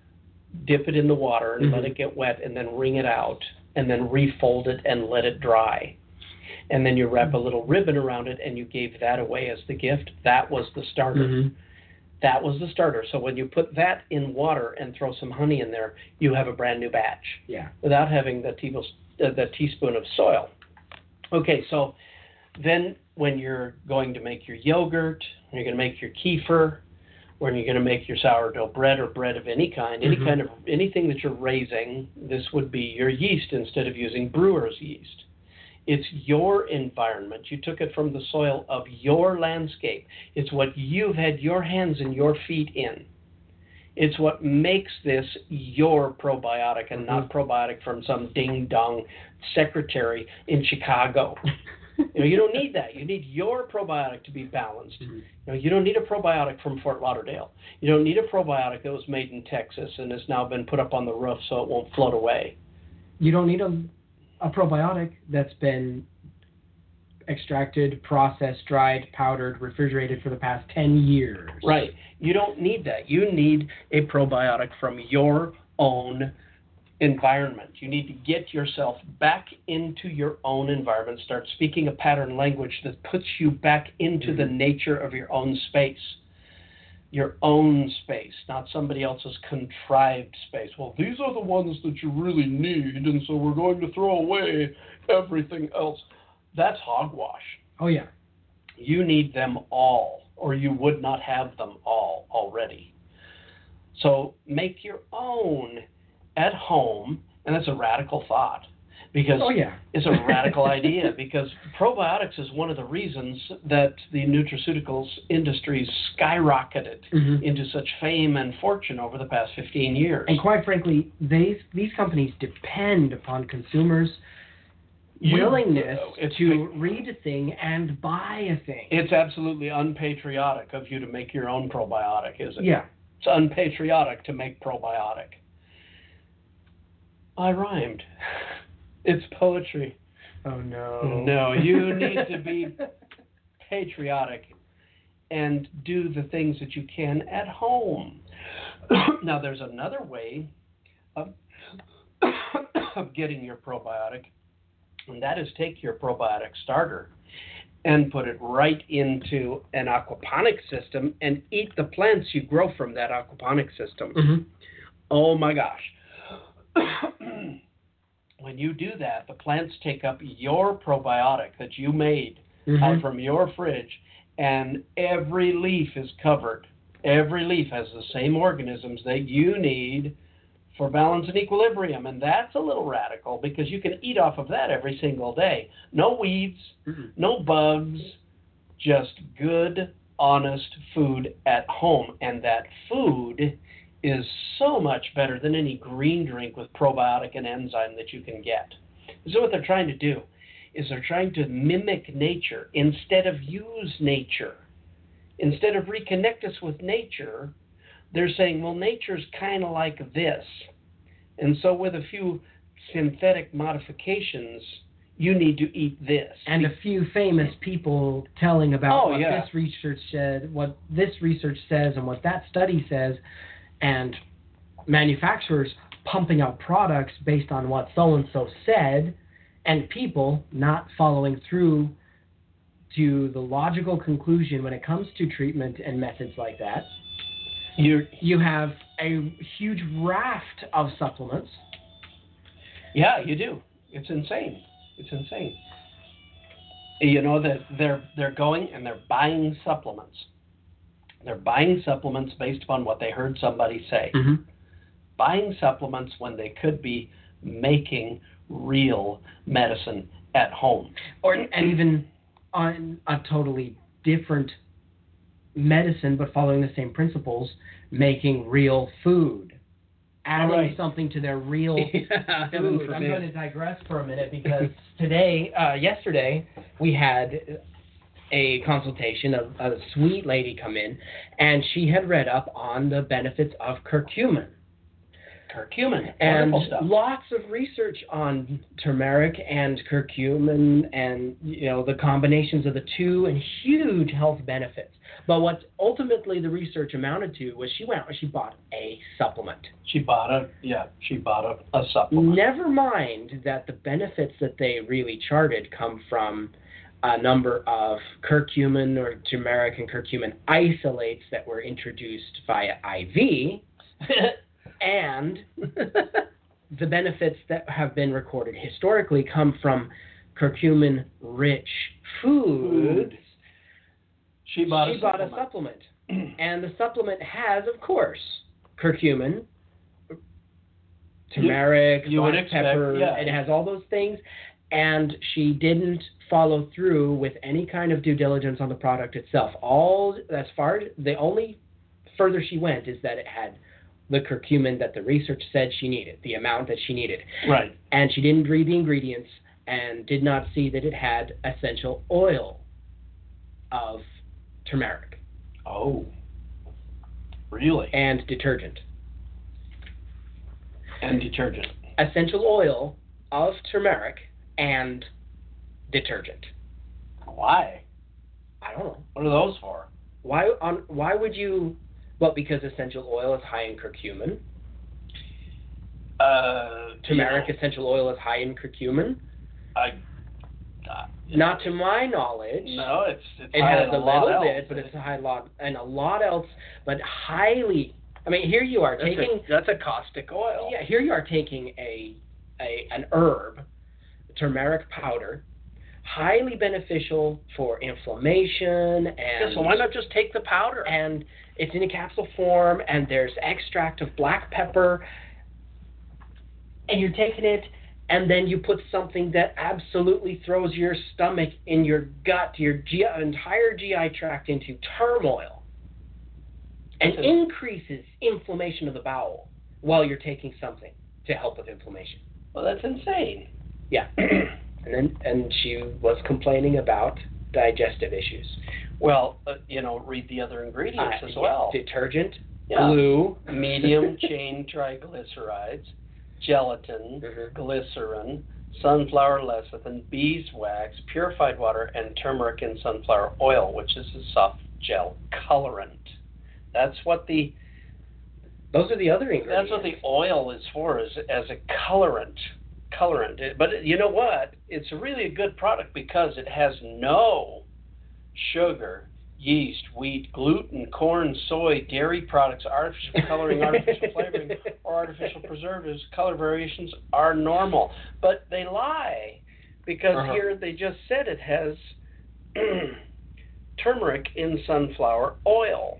dip it in the water and Mhm. let it get wet, and then wring it out, and then refold it and let it dry. And then you wrap a little ribbon around it, and you gave that away as the gift. That was the starter. Mhm. That was the starter. So when you put that in water and throw some honey in there, you have a brand new batch Yeah. without having the, teaspoon, uh, the teaspoon of soil. Okay, so then when you're going to make your yogurt, when you're going to make your kefir, when you're going to make your sourdough bread or bread of any kind, any Mhm. kind of anything that you're raising, this would be your yeast instead of using brewer's yeast. It's your environment. You took it from the soil of your landscape. It's what you've had your hands and your feet in. It's what makes this your probiotic and not probiotic from some ding-dong secretary in Chicago. You know, you don't need that. You need your probiotic to be balanced. Mhm. You know, you don't need a probiotic from Fort Lauderdale. You don't need a probiotic that was made in Texas and has now been put up on the roof so it won't float away. You don't need a, a probiotic that's been extracted, processed, dried, powdered, refrigerated for the past ten years. Right. You don't need that. You need a probiotic from your own environment. You need to get yourself back into your own environment. Start speaking a pattern language that puts you back into Mm-hmm. the nature of your own space. Your own space, not somebody else's contrived space. Well, these are the ones that you really need, and so we're going to throw away everything else. That's hogwash. Oh, yeah. You need them all, or you would not have them all already. So make your own at home, and that's a radical thought, because Oh, yeah. it's a radical idea, because probiotics is one of the reasons that the nutraceuticals industry skyrocketed Mhm. into such fame and fortune over the past fifteen years. And quite frankly, these these companies depend upon consumers' You- willingness it's, to read a thing and buy a thing. It's absolutely unpatriotic of you to make your own probiotic, is it? Yeah. It's unpatriotic to make probiotic. I rhymed. It's poetry. Oh, no. No, you need to be patriotic and do the things that you can at home. Now, there's another way of, of getting your probiotic, and that is take your probiotic starter and put it right into an aquaponic system and eat the plants you grow from that aquaponic system. Mm-hmm. Oh my gosh. When you do that, the plants take up your probiotic that you made Mm-hmm. out from your fridge, and every leaf is covered. Every leaf has the same organisms that you need for balance and equilibrium, and that's a little radical because you can eat off of that every single day. No weeds, Mm-hmm. no bugs, just good, honest food at home, and that food is so much better than any green drink with probiotic and enzyme that you can get. So what they're trying to do is they're trying to mimic nature instead of use nature. Instead of reconnect us with nature, they're saying, well, nature's kind of like this. And so with a few synthetic modifications, you need to eat this. And a few famous people telling about Oh, what yeah. this research said, what this research says, and what that study says, and manufacturers pumping out products based on what so-and-so said, and people not following through to the logical conclusion when it comes to treatment and methods like that. You're, You have a huge raft of supplements. yeah, you do. It's insane. It's insane. You know that they're they're going and they're buying supplements. They're buying supplements based upon what they heard somebody say. Mm-hmm. Buying supplements when they could be making real medicine at home. Or and even on a totally different medicine, but following the same principles, making real food, adding Right. something to their real Yeah, heaven food. I'm forbid. going to digress for a minute because today, uh, yesterday, we had a consultation of a sweet lady come in, and she had read up on the benefits of curcumin. Curcumin, And wonderful stuff. lots of research on turmeric and curcumin and, you know, the combinations of the two and huge health benefits. But what ultimately the research amounted to was she went she bought a supplement. She bought a yeah, she bought a, a supplement. Never mind that the benefits that they really charted come from a number of curcumin or turmeric and curcumin isolates that were introduced via I V. And the benefits that have been recorded historically come from curcumin-rich foods. She bought she a bought supplement. a supplement. And the supplement has, of course, curcumin, turmeric, You- you would black expect, pepper. yeah. It has all those things. And she didn't follow through with any kind of due diligence on the product itself. All as far the only further she went is that it had the curcumin that the research said she needed, the amount that she needed. Right. And she didn't read the ingredients and did not see that it had essential oil of turmeric Oh. Really? and detergent. And detergent. Essential oil of turmeric and detergent. Why? I don't know. What are those for? Why on why would you well, because essential oil is high in curcumin. Uh, Turmeric you know, essential oil is high in curcumin. I. Uh, Not to my knowledge. No, it's it's It high has in a lot little else. bit, but it's a high lot and a lot else, but highly. I mean, here you are That's taking. a, that's a caustic oil. Yeah, here you are taking a, a an herb, turmeric powder, highly beneficial for inflammation and. Yeah, so why not just take the powder? And it's in a capsule form, and there's extract of black pepper, and you're taking it, and then you put something that absolutely throws your stomach in your gut, your G- entire G I tract into turmoil, and Listen. increases inflammation of the bowel while you're taking something to help with inflammation. Well, that's insane. Yeah. And then and she was complaining about digestive issues. Well, uh, you know, read the other ingredients Uh, as well. Detergent, Yeah. glue, Medium chain triglycerides, gelatin, Mhm. glycerin, sunflower lecithin, beeswax, purified water, and turmeric and sunflower oil, which is a soft gel colorant. That's what the Those are the other ingredients. that's what the oil is for, is as a colorant. Colorant. But you know what? It's really a good product because it has no sugar, yeast, wheat, gluten, corn, soy, dairy products, artificial coloring, artificial flavoring, or artificial preservatives, color variations are normal. But they lie, because Uh-huh. here they just said it has turmeric in sunflower oil,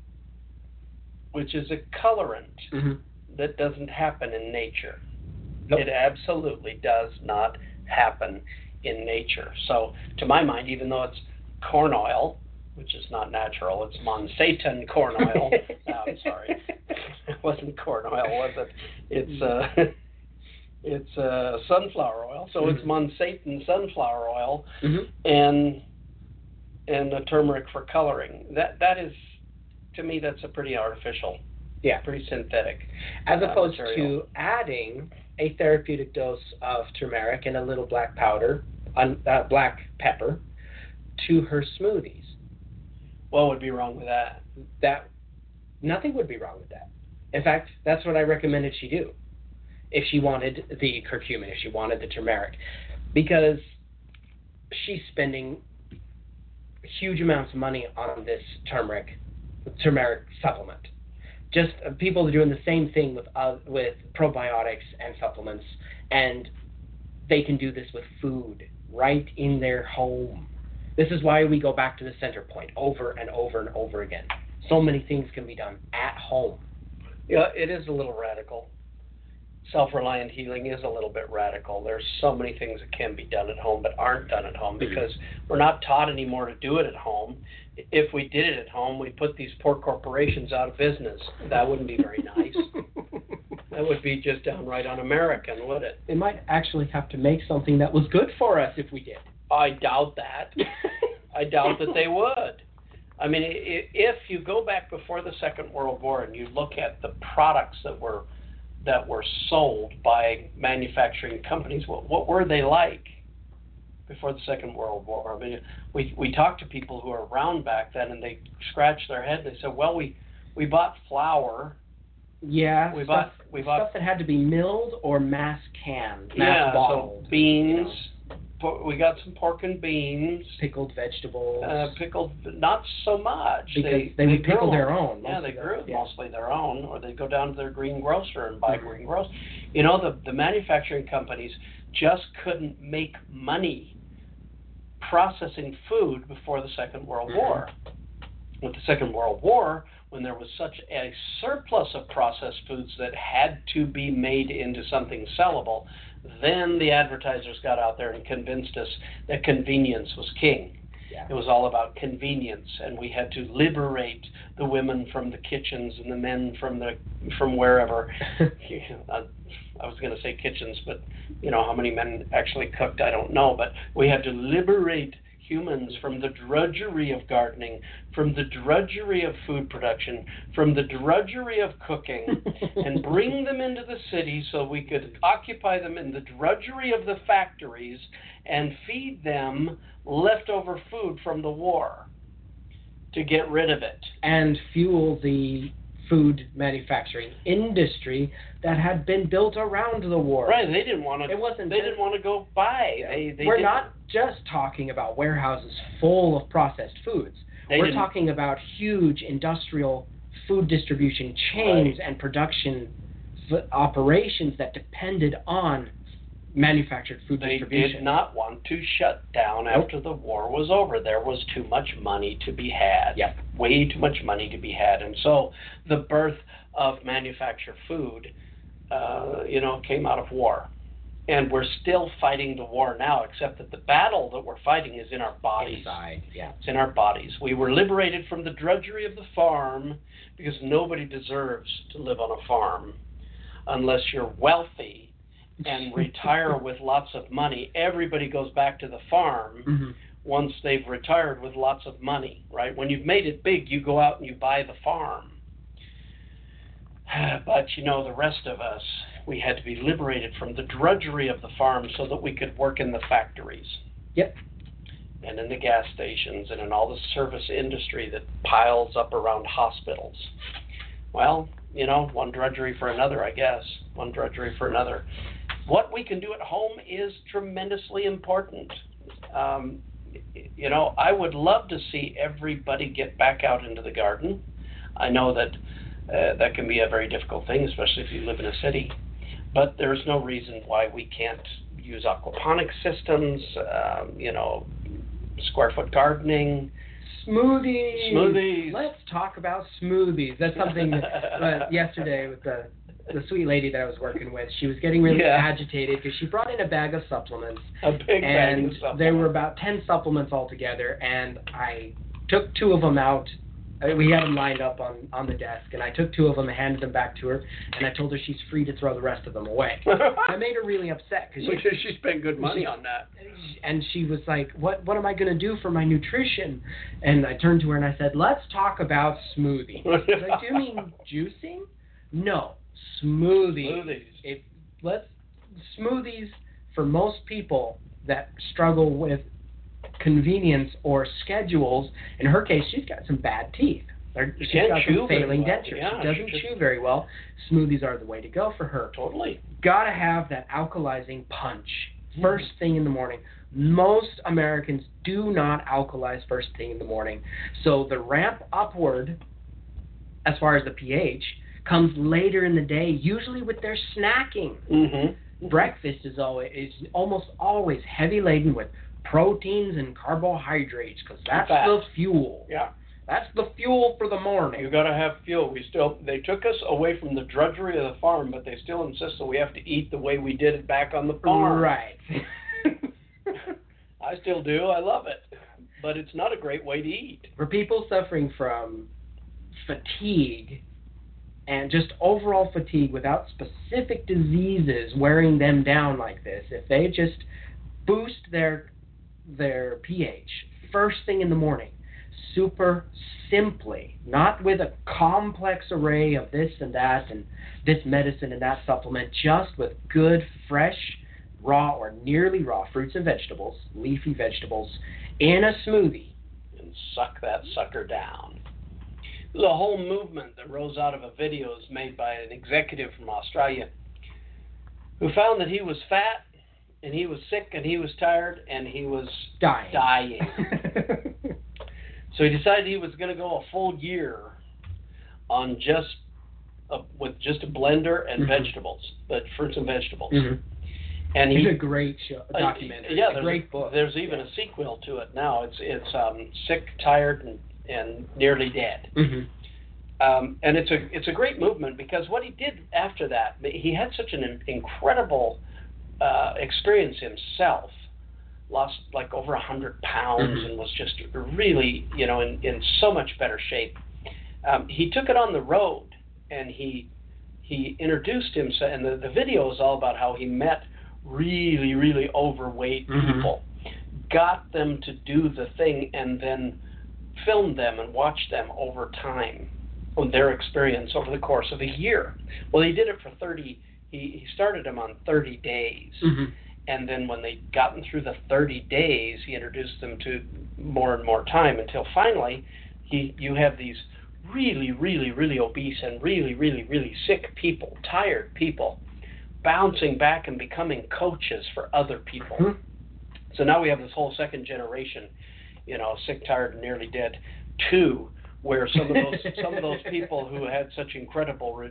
which is a colorant Mm-hmm. that doesn't happen in nature. Nope. It absolutely does not happen in nature. So, to my mind, even though it's corn oil, which is not natural, it's Monsanto corn oil. No, I'm sorry, it wasn't corn oil, was it? It's uh, it's uh, sunflower oil. So it's Monsanto sunflower oil, Mm-hmm. and and the turmeric for coloring. That that is, to me, that's a pretty artificial, Yeah. pretty synthetic. As uh, opposed material. to adding a therapeutic dose of turmeric and a little black powder, un, uh, black pepper, to her smoothies. What would be wrong with that? That nothing would be wrong with that. In fact, that's what I recommended she do if she wanted the curcumin, if she wanted the turmeric, because she's spending huge amounts of money on this turmeric turmeric supplement. Just uh, people are doing the same thing with uh, with probiotics and supplements, and they can do this with food right in their home. This is why we go back to the center point over and over and over again. So many things can be done at home. Yeah, it is a little radical. Self-reliant healing is a little bit radical. There's so many things that can be done at home but aren't done at home because we're not taught anymore to do it at home. If we did it at home, we'd put these poor corporations out of business. That wouldn't be very nice. That would be just downright un-American, would it? They might actually have to make something that was good for us if we did. I doubt that. I doubt that they would. I mean, i- if you go back before the Second World War and you look at the products that were that were sold by manufacturing companies, what, what were they like before the Second World War? I mean, we we talked to people who were around back then, and they scratched their head. They said, "Well, we we bought flour." Yeah, We stuff, bought we bought stuff that had to be milled or mass canned, mass yeah, bottled. so beans. you po- We got some pork and beans. Pickled vegetables. Uh, pickled, not so much. because they, they, would pickle grew their own. Yeah, most they of them, grew yeah. mostly their own, or they'd go down to their green grocer and buy Mhm. green grocer. You know, the the manufacturing companies just couldn't make money processing food before the Second World Mhm. War. With the Second World War, when there was such a surplus of processed foods that had to be made into something sellable, then the advertisers got out there and convinced us that convenience was king. Yeah. It was all about convenience, and we had to liberate the women from the kitchens and the men from the from wherever. I, I was going to say kitchens, but you know how many men actually cooked, I don't know. But we had to liberate humans from the drudgery of gardening, from the drudgery of food production, from the drudgery of cooking, and bring them into the city so we could occupy them in the drudgery of the factories and feed them leftover food from the war to get rid of it. and fuel the food manufacturing industry that had been built around the war. Right, they didn't want to. It wasn't They just- didn't want to go buy. They, they We're didn't, not just talking about warehouses full of processed foods. They We're didn't- talking about huge industrial food distribution chains Right. and production f- operations that depended on manufactured food They distribution. did not want to shut down Nope. after the war was over. There was too much money to be had. Yep. Way too much money to be had. And so the birth of manufactured food, uh, you know, came out of war. And we're still fighting the war now, except that the battle that we're fighting is in our bodies. Inside, yeah. It's in our bodies. We were liberated from the drudgery of the farm because nobody deserves to live on a farm unless you're wealthy and retire with lots of money. Everybody goes back to the farm Mhm. once they've retired with lots of money, right? When you've made it big, you go out and you buy the farm. But, you know, the rest of us, we had to be liberated from the drudgery of the farm so that we could work in the factories. Yep. And in the gas stations and in all the service industry that piles up around hospitals. Well, you know, one drudgery for another, I guess. One drudgery for another. What we can do at home is tremendously important. Um, you know, I would love to see everybody get back out into the garden. I know that uh, that can be a very difficult thing, especially if you live in a city. But there's no reason why we can't use aquaponic systems, um, you know, square foot gardening. Smoothies. Smoothies. Let's talk about smoothies. That's something that uh, yesterday with the the sweet lady that I was working with, she was getting really Yeah. agitated because she brought in a bag of supplements. A big bag and of supplements. there were about ten supplements altogether, and I took two of them out. Uh, We had them lined up on, on the desk, and I took two of them and handed them back to her, and I told her she's free to throw the rest of them away. I made her really upset because Because she spent good money she- on that. and she was like, what what am I going to do for my nutrition? And I turned to her and I said, let's talk about smoothies. She's like, do you mean juicing? No, smoothies. Smoothies. If, let's, smoothies, for most people that struggle with convenience or schedules, in her case, she's got some bad teeth. Or She's can't got chew some very failing well. dentures. Yeah, she doesn't she just- chew very well. Smoothies are the way to go for her. Totally. Gotta have that alkalizing punch first thing in the morning. Most Americans do not alkalize first thing in the morning. So the ramp upward, as far as the pH, comes later in the day, usually with their snacking. Mm-hmm. Breakfast is always is almost always heavy laden with proteins and carbohydrates because that's Fat. the fuel. Yeah. That's the fuel for the morning. You got to have fuel. We still they took us away from the drudgery of the farm, but they still insist that we have to eat the way we did it back on the farm. Right. I still do. I love it, but it's not a great way to eat. For people suffering from fatigue and just overall fatigue without specific diseases wearing them down like this, if they just boost their their pH first thing in the morning, super simply, not with a complex array of this and that and this medicine and that supplement, just with good, fresh, raw or nearly raw fruits and vegetables, leafy vegetables, in a smoothie. And suck that sucker down. The whole movement that rose out of a video is made by an executive from Australia who found that he was fat and he was sick and he was tired and he was Dying. dying. So he decided he was going to go a full year on just a, with just a blender and Mhm. vegetables, but fruits and vegetables. Mhm. And It's he a great show, Uh, documentary. yeah, It's a there's great a, book. There's even a sequel to it now. It's it's um, Sick, Tired, and, and Nearly Dead. Mhm. Um, and it's a it's a great movement because what he did after that, he had such an incredible uh, experience himself. Lost like over a hundred pounds Mhm. and was just really, you know, in, in so much better shape. Um, he took it on the road and he he introduced himself, and the, the video is all about how he met really, really overweight Mhm. people, got them to do the thing, and then filmed them and watched them over time on their experience over the course of a year. Well, he did it for thirty. He, he started them on thirty days. Mhm. And then when they'd gotten through the thirty days, he introduced them to more and more time until finally he you have these really, really, really obese and really, really, really sick people, tired people, bouncing back and becoming coaches for other people. Mhm. So now we have this whole second generation, you know, Sick, Tired, and Nearly Dead two, where some of those some of those people who had such incredible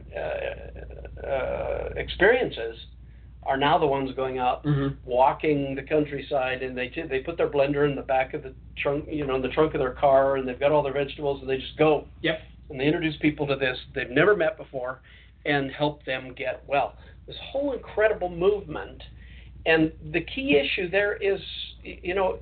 uh, uh, experiences are now the ones going out Mhm. walking the countryside, and they t- they put their blender in the back of the trunk, you know, in the trunk of their car, and they've got all their vegetables, and they just go. Yep. And they introduce people to this they've never met before, and help them get well. This whole incredible movement, and the key issue there is, you know,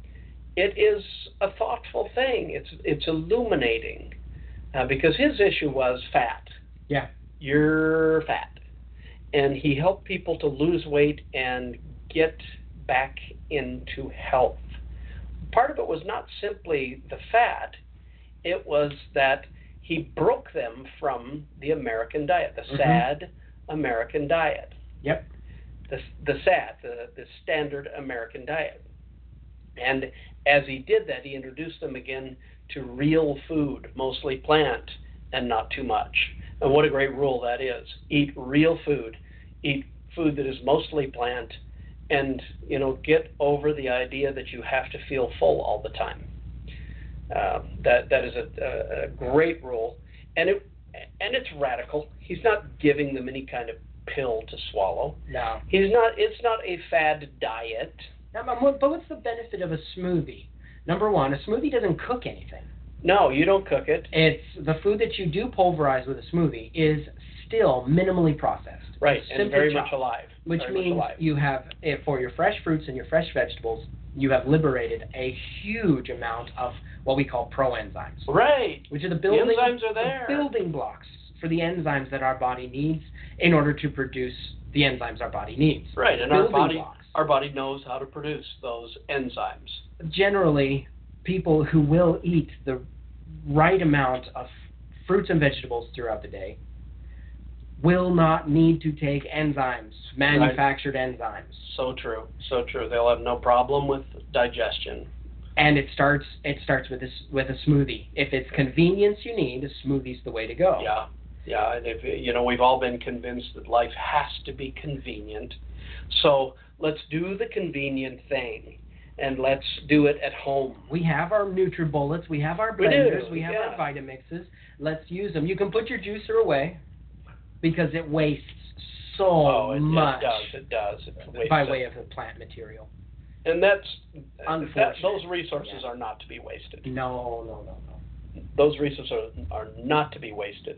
it is a thoughtful thing. It's it's illuminating, uh, because his issue was fat. Yeah. You're fat. And he helped people to lose weight and get back into health. Part of it was not simply the fat, it was that he broke them from the American diet, the Mhm. sad American diet. Yep. The, the sad, the, the standard American diet. And as he did that, he introduced them again to real food, mostly plant, and not too much. And what a great rule that is. Eat real food. Eat food that is mostly plant and you know, get over the idea that you have to feel full all the time. Uh, that that is a, a great rule, and it and it's radical. He's not giving them any kind of pill to swallow. No. He's not. It's not a fad diet. Now, but what's the benefit of a smoothie? Number one, a smoothie doesn't cook anything. No, you don't cook it. It's the food that you do pulverize with a smoothie is still minimally processed. Right, It's and simply very chopped, much alive. Which very much means alive. you have, eh, for your fresh fruits and your fresh vegetables, you have liberated a huge amount of what we call proenzymes. Right. Which are the building, the enzymes are there. the building blocks for the enzymes that our body needs in order to produce the enzymes our body needs. Right, and Building our body, blocks. our body knows how to produce those enzymes. Generally, people who will eat the right amount of fruits and vegetables throughout the day will not need to take enzymes, manufactured right. enzymes. So true, so true. They'll have no problem with digestion. And it starts it starts with this with a smoothie. If it's convenience you need, a smoothie's the way to go. Yeah, yeah. And if you know, we've all been convinced that life has to be convenient. So let's do the convenient thing, and let's do it at home. We have our NutriBullets, we have our We blenders, do, we, have yeah. our Vitamixes. Let's use them. You can put your juicer away because it wastes so oh, it, much. it does. It does. It by wastes way it. of the plant material. And that's Unfortunate. that, those resources Yeah. are not to be wasted. No, no, no, no. Those resources are, are not to be wasted.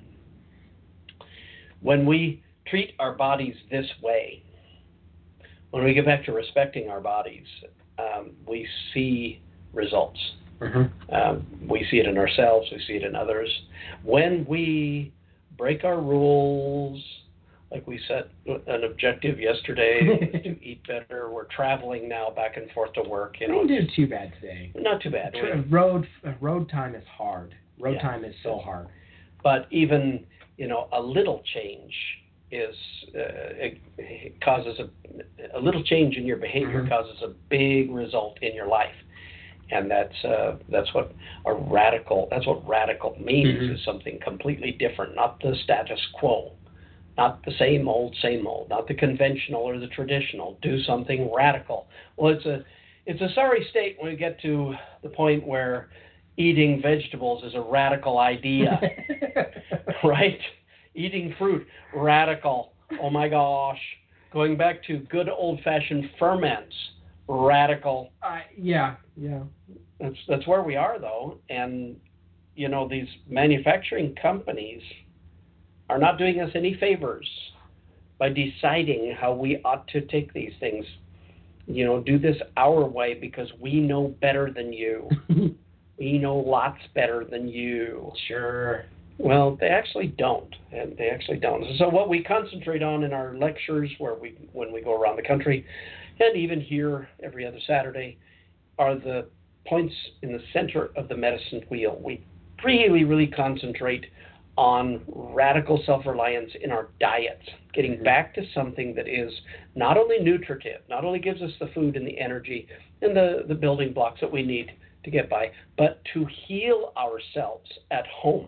When we treat our bodies this way, when we get back to respecting our bodies, um, we see results. Mm-hmm. Um, we see it in ourselves. We see it in others. When we break our rules, like we set an objective yesterday to eat better. We're traveling now back and forth to work. You know, we didn't do too bad today. Not too bad. Tra- road road time is hard. Road Yeah. time is so hard. But even you know, a little change is uh, it, it causes a a little change in your behavior Mhm. causes a big result in your life, and that's uh, that's what a radical that's what radical means Mhm. is something completely different, not the status quo. Not the same old, same old, not the conventional or the traditional. Do something radical. Well, it's a, it's a sorry state when we get to the point where eating vegetables is a radical idea, right? Eating fruit, radical. Oh my gosh. Going back to good old-fashioned ferments, radical. Uh, yeah, yeah. That's that's where we are, though, and you know these manufacturing companies are not doing us any favors by deciding how we ought to take these things. You know, do this our way because we know better than you. We know lots better than you. Sure. Well, they actually don't, and they actually don't. So what we concentrate on in our lectures, where we when we go around the country, and even here every other Saturday, are the points in the center of the medicine wheel. We really, really concentrate on radical self-reliance in our diets, getting Mm-hmm. back to something that is not only nutritive, not only gives us the food and the energy and the, the building blocks that we need to get by, but to heal ourselves at home.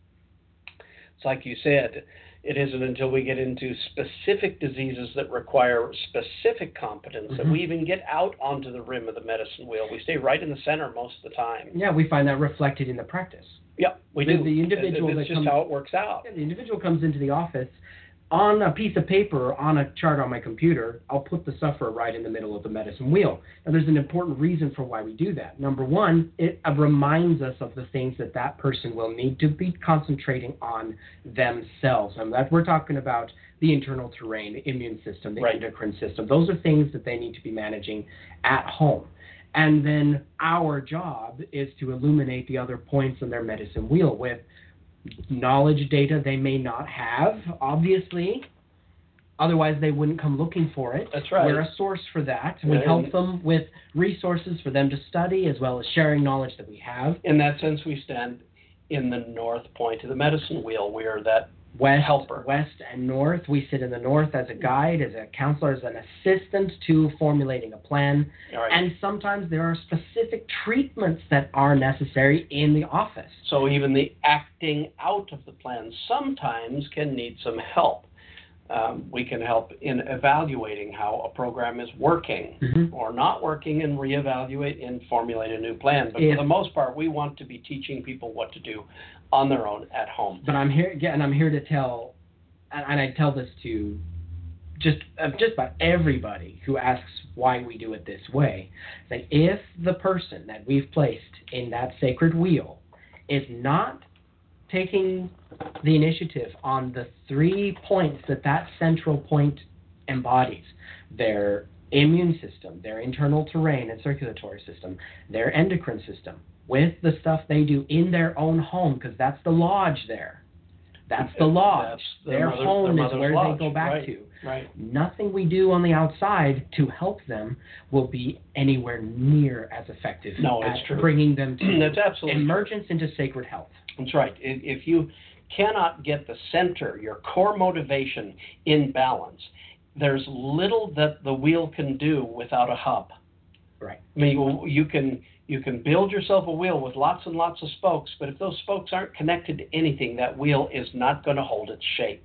It's like you said, it isn't until we get into specific diseases that require specific competence Mm-hmm. that we even get out onto the rim of the medicine wheel. We stay right in the center most of the time. Yeah, we find that reflected in the practice. Yeah, we The- do. the individual It's that just comes- how it works out. Yeah, the individual comes into the office on a piece of paper or on a chart on my computer. I'll put the sufferer right in the middle of the medicine wheel. Now, there's an important reason for why we do that. Number one, it uh, reminds us of the things that that person will need to be concentrating on themselves. And that we're talking about the internal terrain, the immune system, the Right. endocrine system. Those are things that they need to be managing at home. And then our job is to illuminate the other points in their medicine wheel with knowledge data they may not have, obviously. Otherwise, they wouldn't come looking for it. That's right. We're a source for that. We And- help them with resources for them to study, as well as sharing knowledge that we have. In that sense, we stand in the north point of the medicine wheel. We are that West, helper. West and North. We sit in the North as a guide, as a counselor, as an assistant to formulating a plan. All right. And sometimes there are specific treatments that are necessary in the office. So even the acting out of the plan sometimes can need some help. um, we can help in evaluating how a program is working Mhm. or not working, and reevaluate and formulate a new plan. But If- for the most part, we want to be teaching people what to do on their own at home. But I'm here, yeah, and I'm here to tell, and, and I tell this to just uh, just about everybody who asks why we do it this way, that if the person that we've placed in that sacred wheel is not taking the initiative on the three points that that central point embodies, their immune system, their internal terrain and circulatory system, their endocrine system, with the stuff they do in their own home, because that's the lodge there. That's the lodge. That's the their mother- home their is mother's where lodge. they go back Right. to. Right. Nothing we do on the outside to help them will be anywhere near as effective No, at it's true. bringing them to That's absolutely emergence into sacred health. That's right. I- If you cannot get the center, your core motivation in balance, there's little that the wheel can do without a hub. Right. I mean, you- you can you can build yourself a wheel with lots and lots of spokes, but if those spokes aren't connected to anything, that wheel is not going to hold its shape.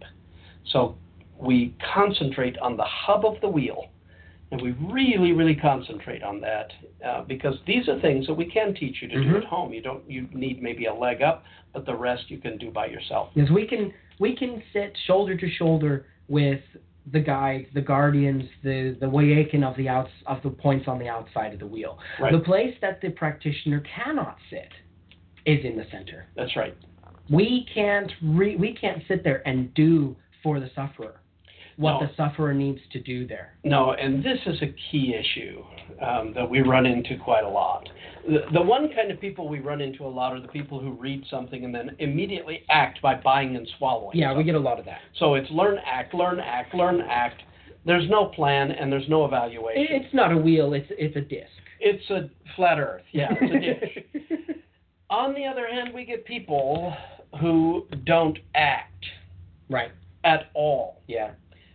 So we concentrate on the hub of the wheel, and we really, really concentrate on that uh, because these are things that we can teach you to Mhm. do at home. You don't you need maybe a leg up, but the rest you can do by yourself. Because we can we can sit shoulder to shoulder with the guides, the guardians, the the Wayakin of the outs of the points on the outside of the wheel. Right. The place that the practitioner cannot sit is in the center. That's right. We can't re, we can't sit there and do for the sufferer what No. the sufferer needs to do there. No, and this is a key issue um, that we run into quite a lot. The, the one kind of people we run into a lot are the people who read something and then immediately act by buying and swallowing. Yeah, we something. get a lot of that. So it's learn, act, learn, act, learn, act. There's no plan and there's no It- evaluation. It's not a wheel, it's it's a disc. It's a flat earth. Yeah, it's a dish. On the other hand, we get people who don't act Right. at all. Yeah.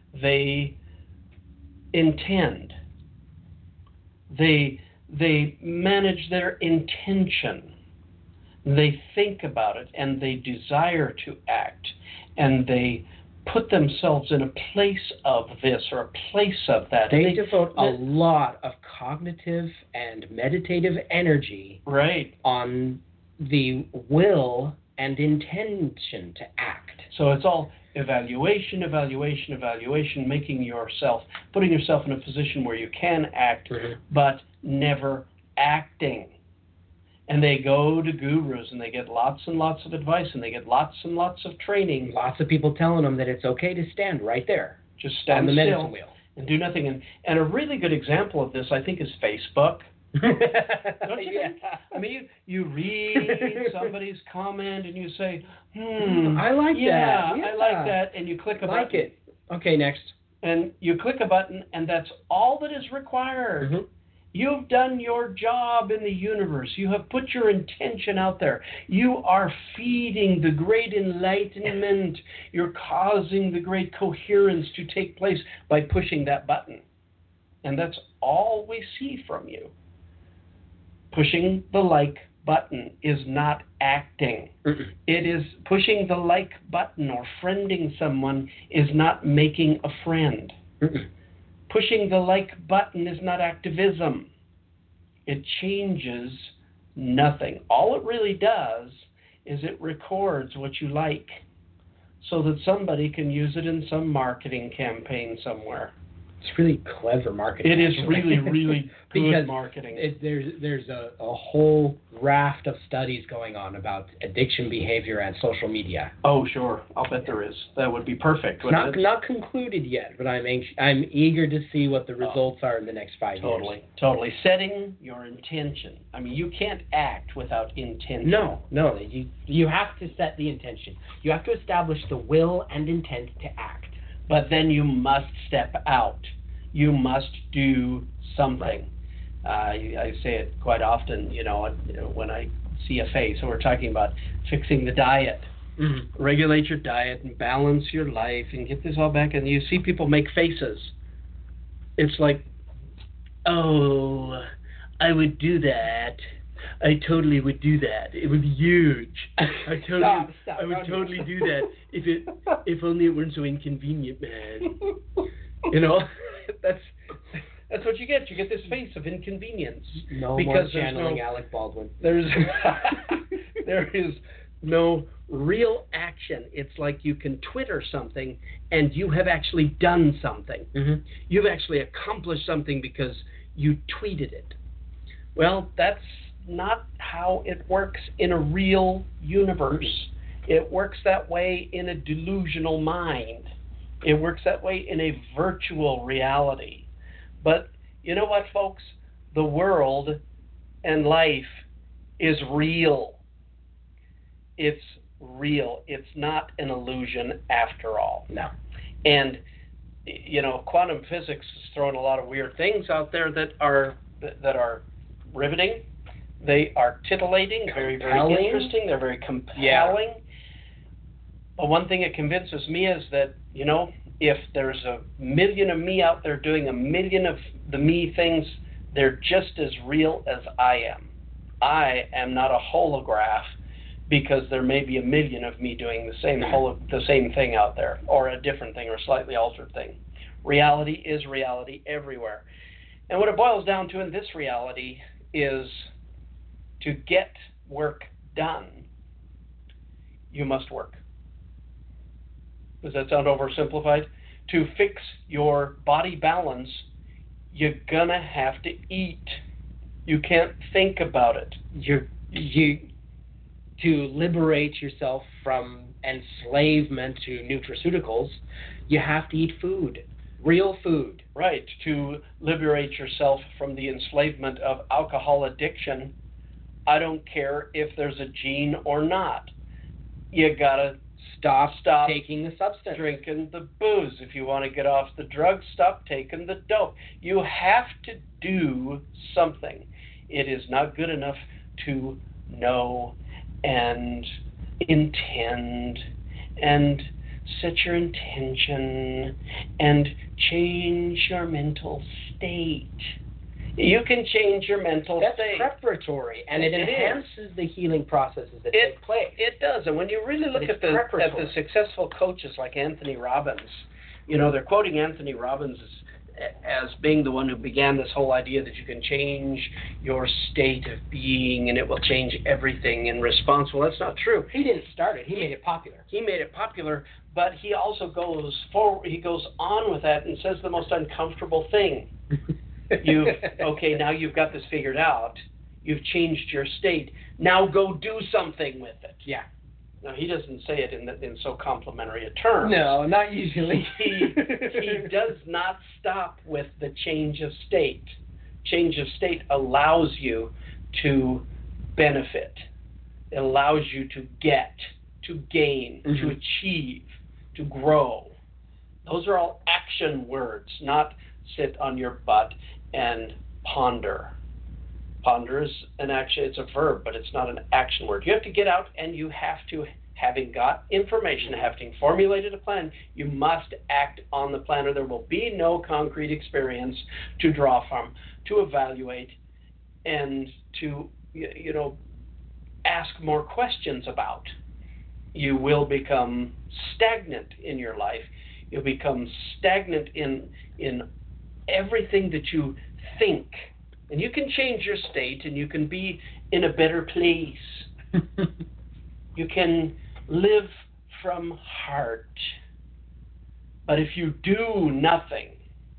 They intend. They they manage their intention. They think about it and they desire to act, and they put themselves in a place of this or a place of that. They, And devote a lot of cognitive and meditative energy right. on the will and intention to act. So it's all evaluation, evaluation, evaluation, making yourself, putting yourself in a position where you can act, Mhm. but never acting. And they go to gurus and they get lots and lots of advice and they get lots and lots of training. Lots of people telling them that it's okay to stand right there Just on stand the still medicine wheel. and do nothing. And, and a really good example of this, I think, is Facebook. Don't you yeah. think? I mean, you, you read somebody's comment and you say, hmm, I like yeah, that. Yeah. I like that. And you click a like button. it. Okay, next. And you click a button, and that's all that is required. Mhm. You've done your job in the universe. You have put your intention out there. You are feeding the great enlightenment. You're causing the great coherence to take place by pushing that button. And that's all we see from you. Pushing the like button is not acting. Mm-mm. It is pushing the like button or friending someone is not making a friend. Mm-mm. Pushing the like button is not activism. It changes nothing. All it really does is it records what you like so that somebody can use it in some marketing campaign somewhere. It's really clever marketing. It is actually. really, really good Because marketing. It, there's there's a, a whole raft of studies going on about addiction behavior and social media. Oh, sure. I'll bet there is. That would be perfect. wouldn't Not it? not concluded yet, but I'm anx- I'm eager to see what the Oh. results are in the next five Totally, years. totally. Setting your intention. I mean, you can't act without intention. No, no, you you have to set the intention. You have to establish the will and intent to act. But then you must step out. You must do something. Uh, I, I say it quite often, you know, when I see a face, and we're talking about fixing the diet. Mm-hmm. Regulate your diet and balance your life and get this all back. And you see people make faces. It's like, oh, I would do that, I totally would do that. It would be huge. I totally, Stop, stop, I would don't do totally it. do that if it, if only it weren't so inconvenient, man. You know, that's that's what you get. You get this face of inconvenience. No Because more there's channeling no- Alec Baldwin. There's there is no real action. It's like you can Twitter something and you have actually done something. Mm-hmm. You've actually accomplished something because you tweeted it. Well, that's not how it works in a real universe. It works that way in a delusional mind. It works that way in a virtual reality. But you know what, folks? The world and life is real. It's real. It's not an illusion after all. No. And, you know, quantum physics is throwing a lot of weird things out there that are that are riveting. They are titillating, very, very Compelling. interesting. They're very compelling. Yeah. But one thing it convinces me is that, you know, if there's a million of me out there doing a million of the me things, they're just as real as I am. I am not a holograph because there may be a million of me doing the same holo- the same thing out there, or a different thing, or a slightly altered thing. Reality is reality everywhere. And what it boils down to in this reality is to get work done, you must work. Does that sound oversimplified? To fix your body balance, you're gonna have to eat. You can't think about it. You're, you to liberate yourself from enslavement to nutraceuticals, you have to eat food, real food. Right. To liberate yourself from the enslavement of alcohol addiction, I don't care if there's a gene or not. You gotta Stop, Stop taking the substance. drinking the booze. If you want to get off the drugs, stop taking the dope. You have to do something. It is not good enough to know and intend and set your intention and change your mental state. You can change your mental That's state. preparatory, and it, It is. enhances the healing processes that It, take place. it does, and when you really look But at it's the at preparatory. the successful coaches like Anthony Robbins, you know, they're quoting Anthony Robbins as, as being the one who began this whole idea that you can change your state of being and it will change everything in response. Well, that's not true. He didn't start it. He made it popular. He made it popular, but he also goes forward. He goes on with that and says the most uncomfortable thing. You okay? Now you've got this figured out. You've changed your state. Now go do something with it. Yeah. Now he doesn't say it in the, in so complimentary a term. No, not usually. he he does not stop with the change of state. Change of state allows you to benefit. It allows you to get, to gain, Mm-hmm. to achieve, to grow. Those are all action words, not sit on your butt and ponder. Ponder is an action, it's a verb, but it's not an action word. You have to get out and you have to, having got information, having formulated a plan, you must act on the plan or there will be no concrete experience to draw from, to evaluate, and to, you know, ask more questions about. You will become stagnant in your life. You'll become stagnant in in everything that you think. And you can change your state and you can be in a better place. You can live from heart. But if you do nothing,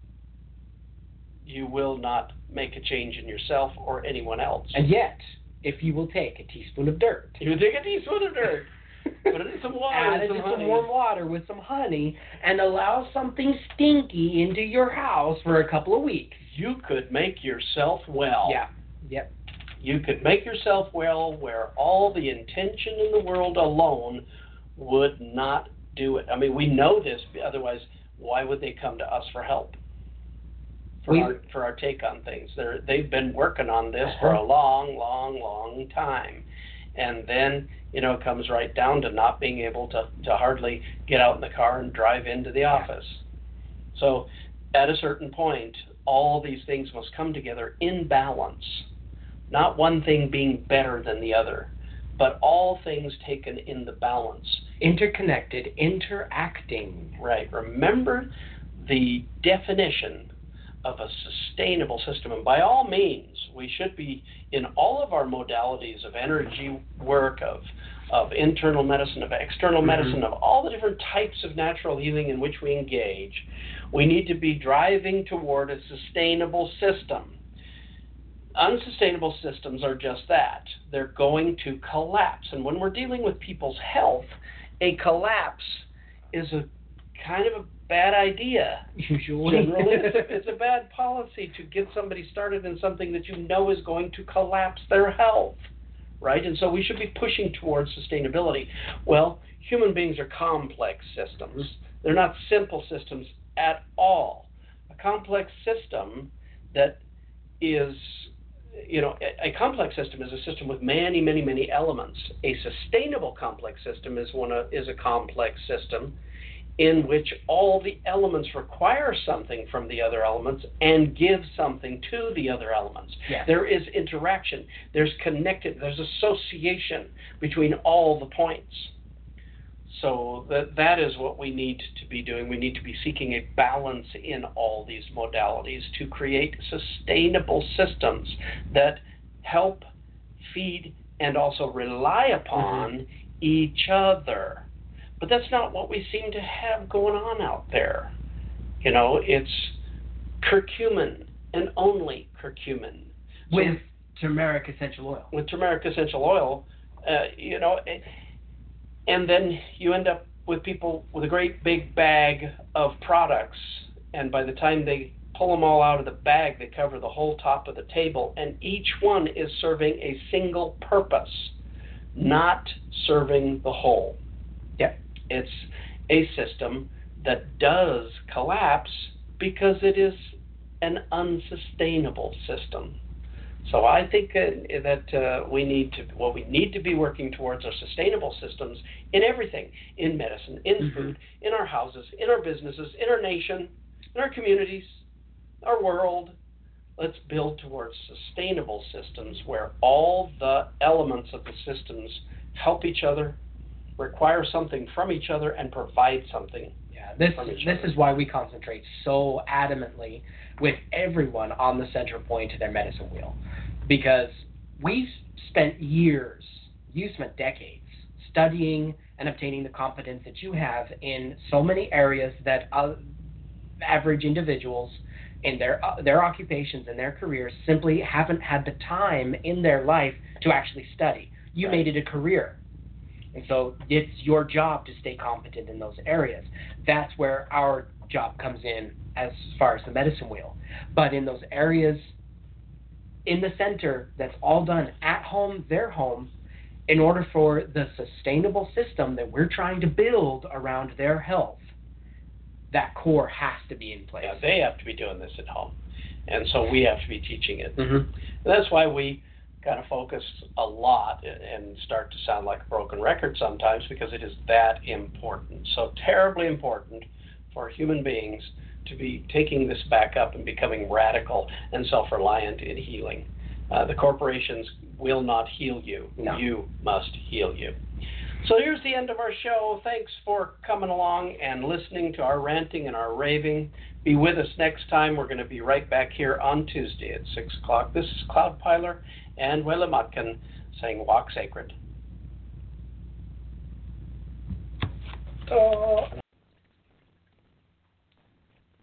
you will not make a change in yourself or anyone else. And yet, if you will take a teaspoon of dirt, You take a teaspoon of dirt, put it in some water, add and it some to honey. some warm water with some honey, and allow something stinky into your house for a couple of weeks. You could make yourself well. Yeah. Yep. You could make yourself well where all the intention in the world alone would not do it. I mean, we know this, otherwise why would they come to us for help? For We- our for our take on things. They're they've been working on this for a long, long, long time. And then, you know, it comes right down to not being able to, to hardly get out in the car and drive into the office. So at a certain point, all these things must come together in balance. not one thing being better than the other, but all things taken in the balance. Interconnected, interacting. Right. Remember the definition of a sustainable system. And by all means, we should be, in all of our modalities of energy work, of of internal medicine, of external medicine, mm-hmm. of all the different types of natural healing in which we engage, we need to be driving toward a sustainable system. Unsustainable systems are just that. They're going to collapse. And when we're dealing with people's health, a collapse is a kind of a bad idea. Usually. Generally, it's a, it's a bad policy to get somebody started in something that you know is going to collapse their health, right? And so we should be pushing towards sustainability. Well, human beings are complex systems. They're not simple systems at all. A complex system that is, you know, a, a complex system is a system with many, many, many elements. A sustainable complex system is one of, is a complex system in which all the elements require something from the other elements and give something to the other elements. Yeah. There is interaction. There's connected. There's association between all the points. So that that is what we need to be doing. We need to be seeking a balance in all these modalities to create sustainable systems that help feed and also rely upon mm-hmm. each other. But that's not what we seem to have going on out there. You know, it's curcumin and only curcumin. So with turmeric essential oil. With turmeric essential oil, uh, you know, and then you end up with people with a great big bag of products, and by the time they pull them all out of the bag, they cover the whole top of the table, and each one is serving a single purpose, not serving the whole. Yeah. It's a system that does collapse because it is an unsustainable system. So I think uh, that uh, we need to, well, we need to be working towards our sustainable systems in everything, in medicine, in mm-hmm. food, in our houses, in our businesses, in our nation, in our communities, our world. Let's build towards sustainable systems where all the elements of the systems help each other, require something from each other, and provide something. Yeah, this this is why we concentrate so adamantly with everyone on the center point to their medicine wheel, because we've spent years, you spent decades, studying and obtaining the competence that you have in so many areas that uh, average individuals in their uh, their occupations and their careers simply haven't had the time in their life to actually study. You right. made it a career. And so it's your job to stay competent in those areas. That's where our job comes in as far as the medicine wheel. But in those areas in the center, that's all done at home, their home, in order for the sustainable system that we're trying to build around their health, that core has to be in place. Yeah, they have to be doing this at home. And so we have to be teaching it. Mm-hmm. And that's why we kind of focus a lot and start to sound like a broken record sometimes, because it is that important. So terribly important for human beings to be taking this back up and becoming radical and self-reliant in healing. Uh, the corporations will not heal you. No. You must heal you. So here's the end of our show. Thanks for coming along and listening to our ranting and our raving. Be with us next time. We're going to be right back here on Tuesday at six o'clock. This is Cloud Piler and Wela Mutkin saying walk sacred. Oh.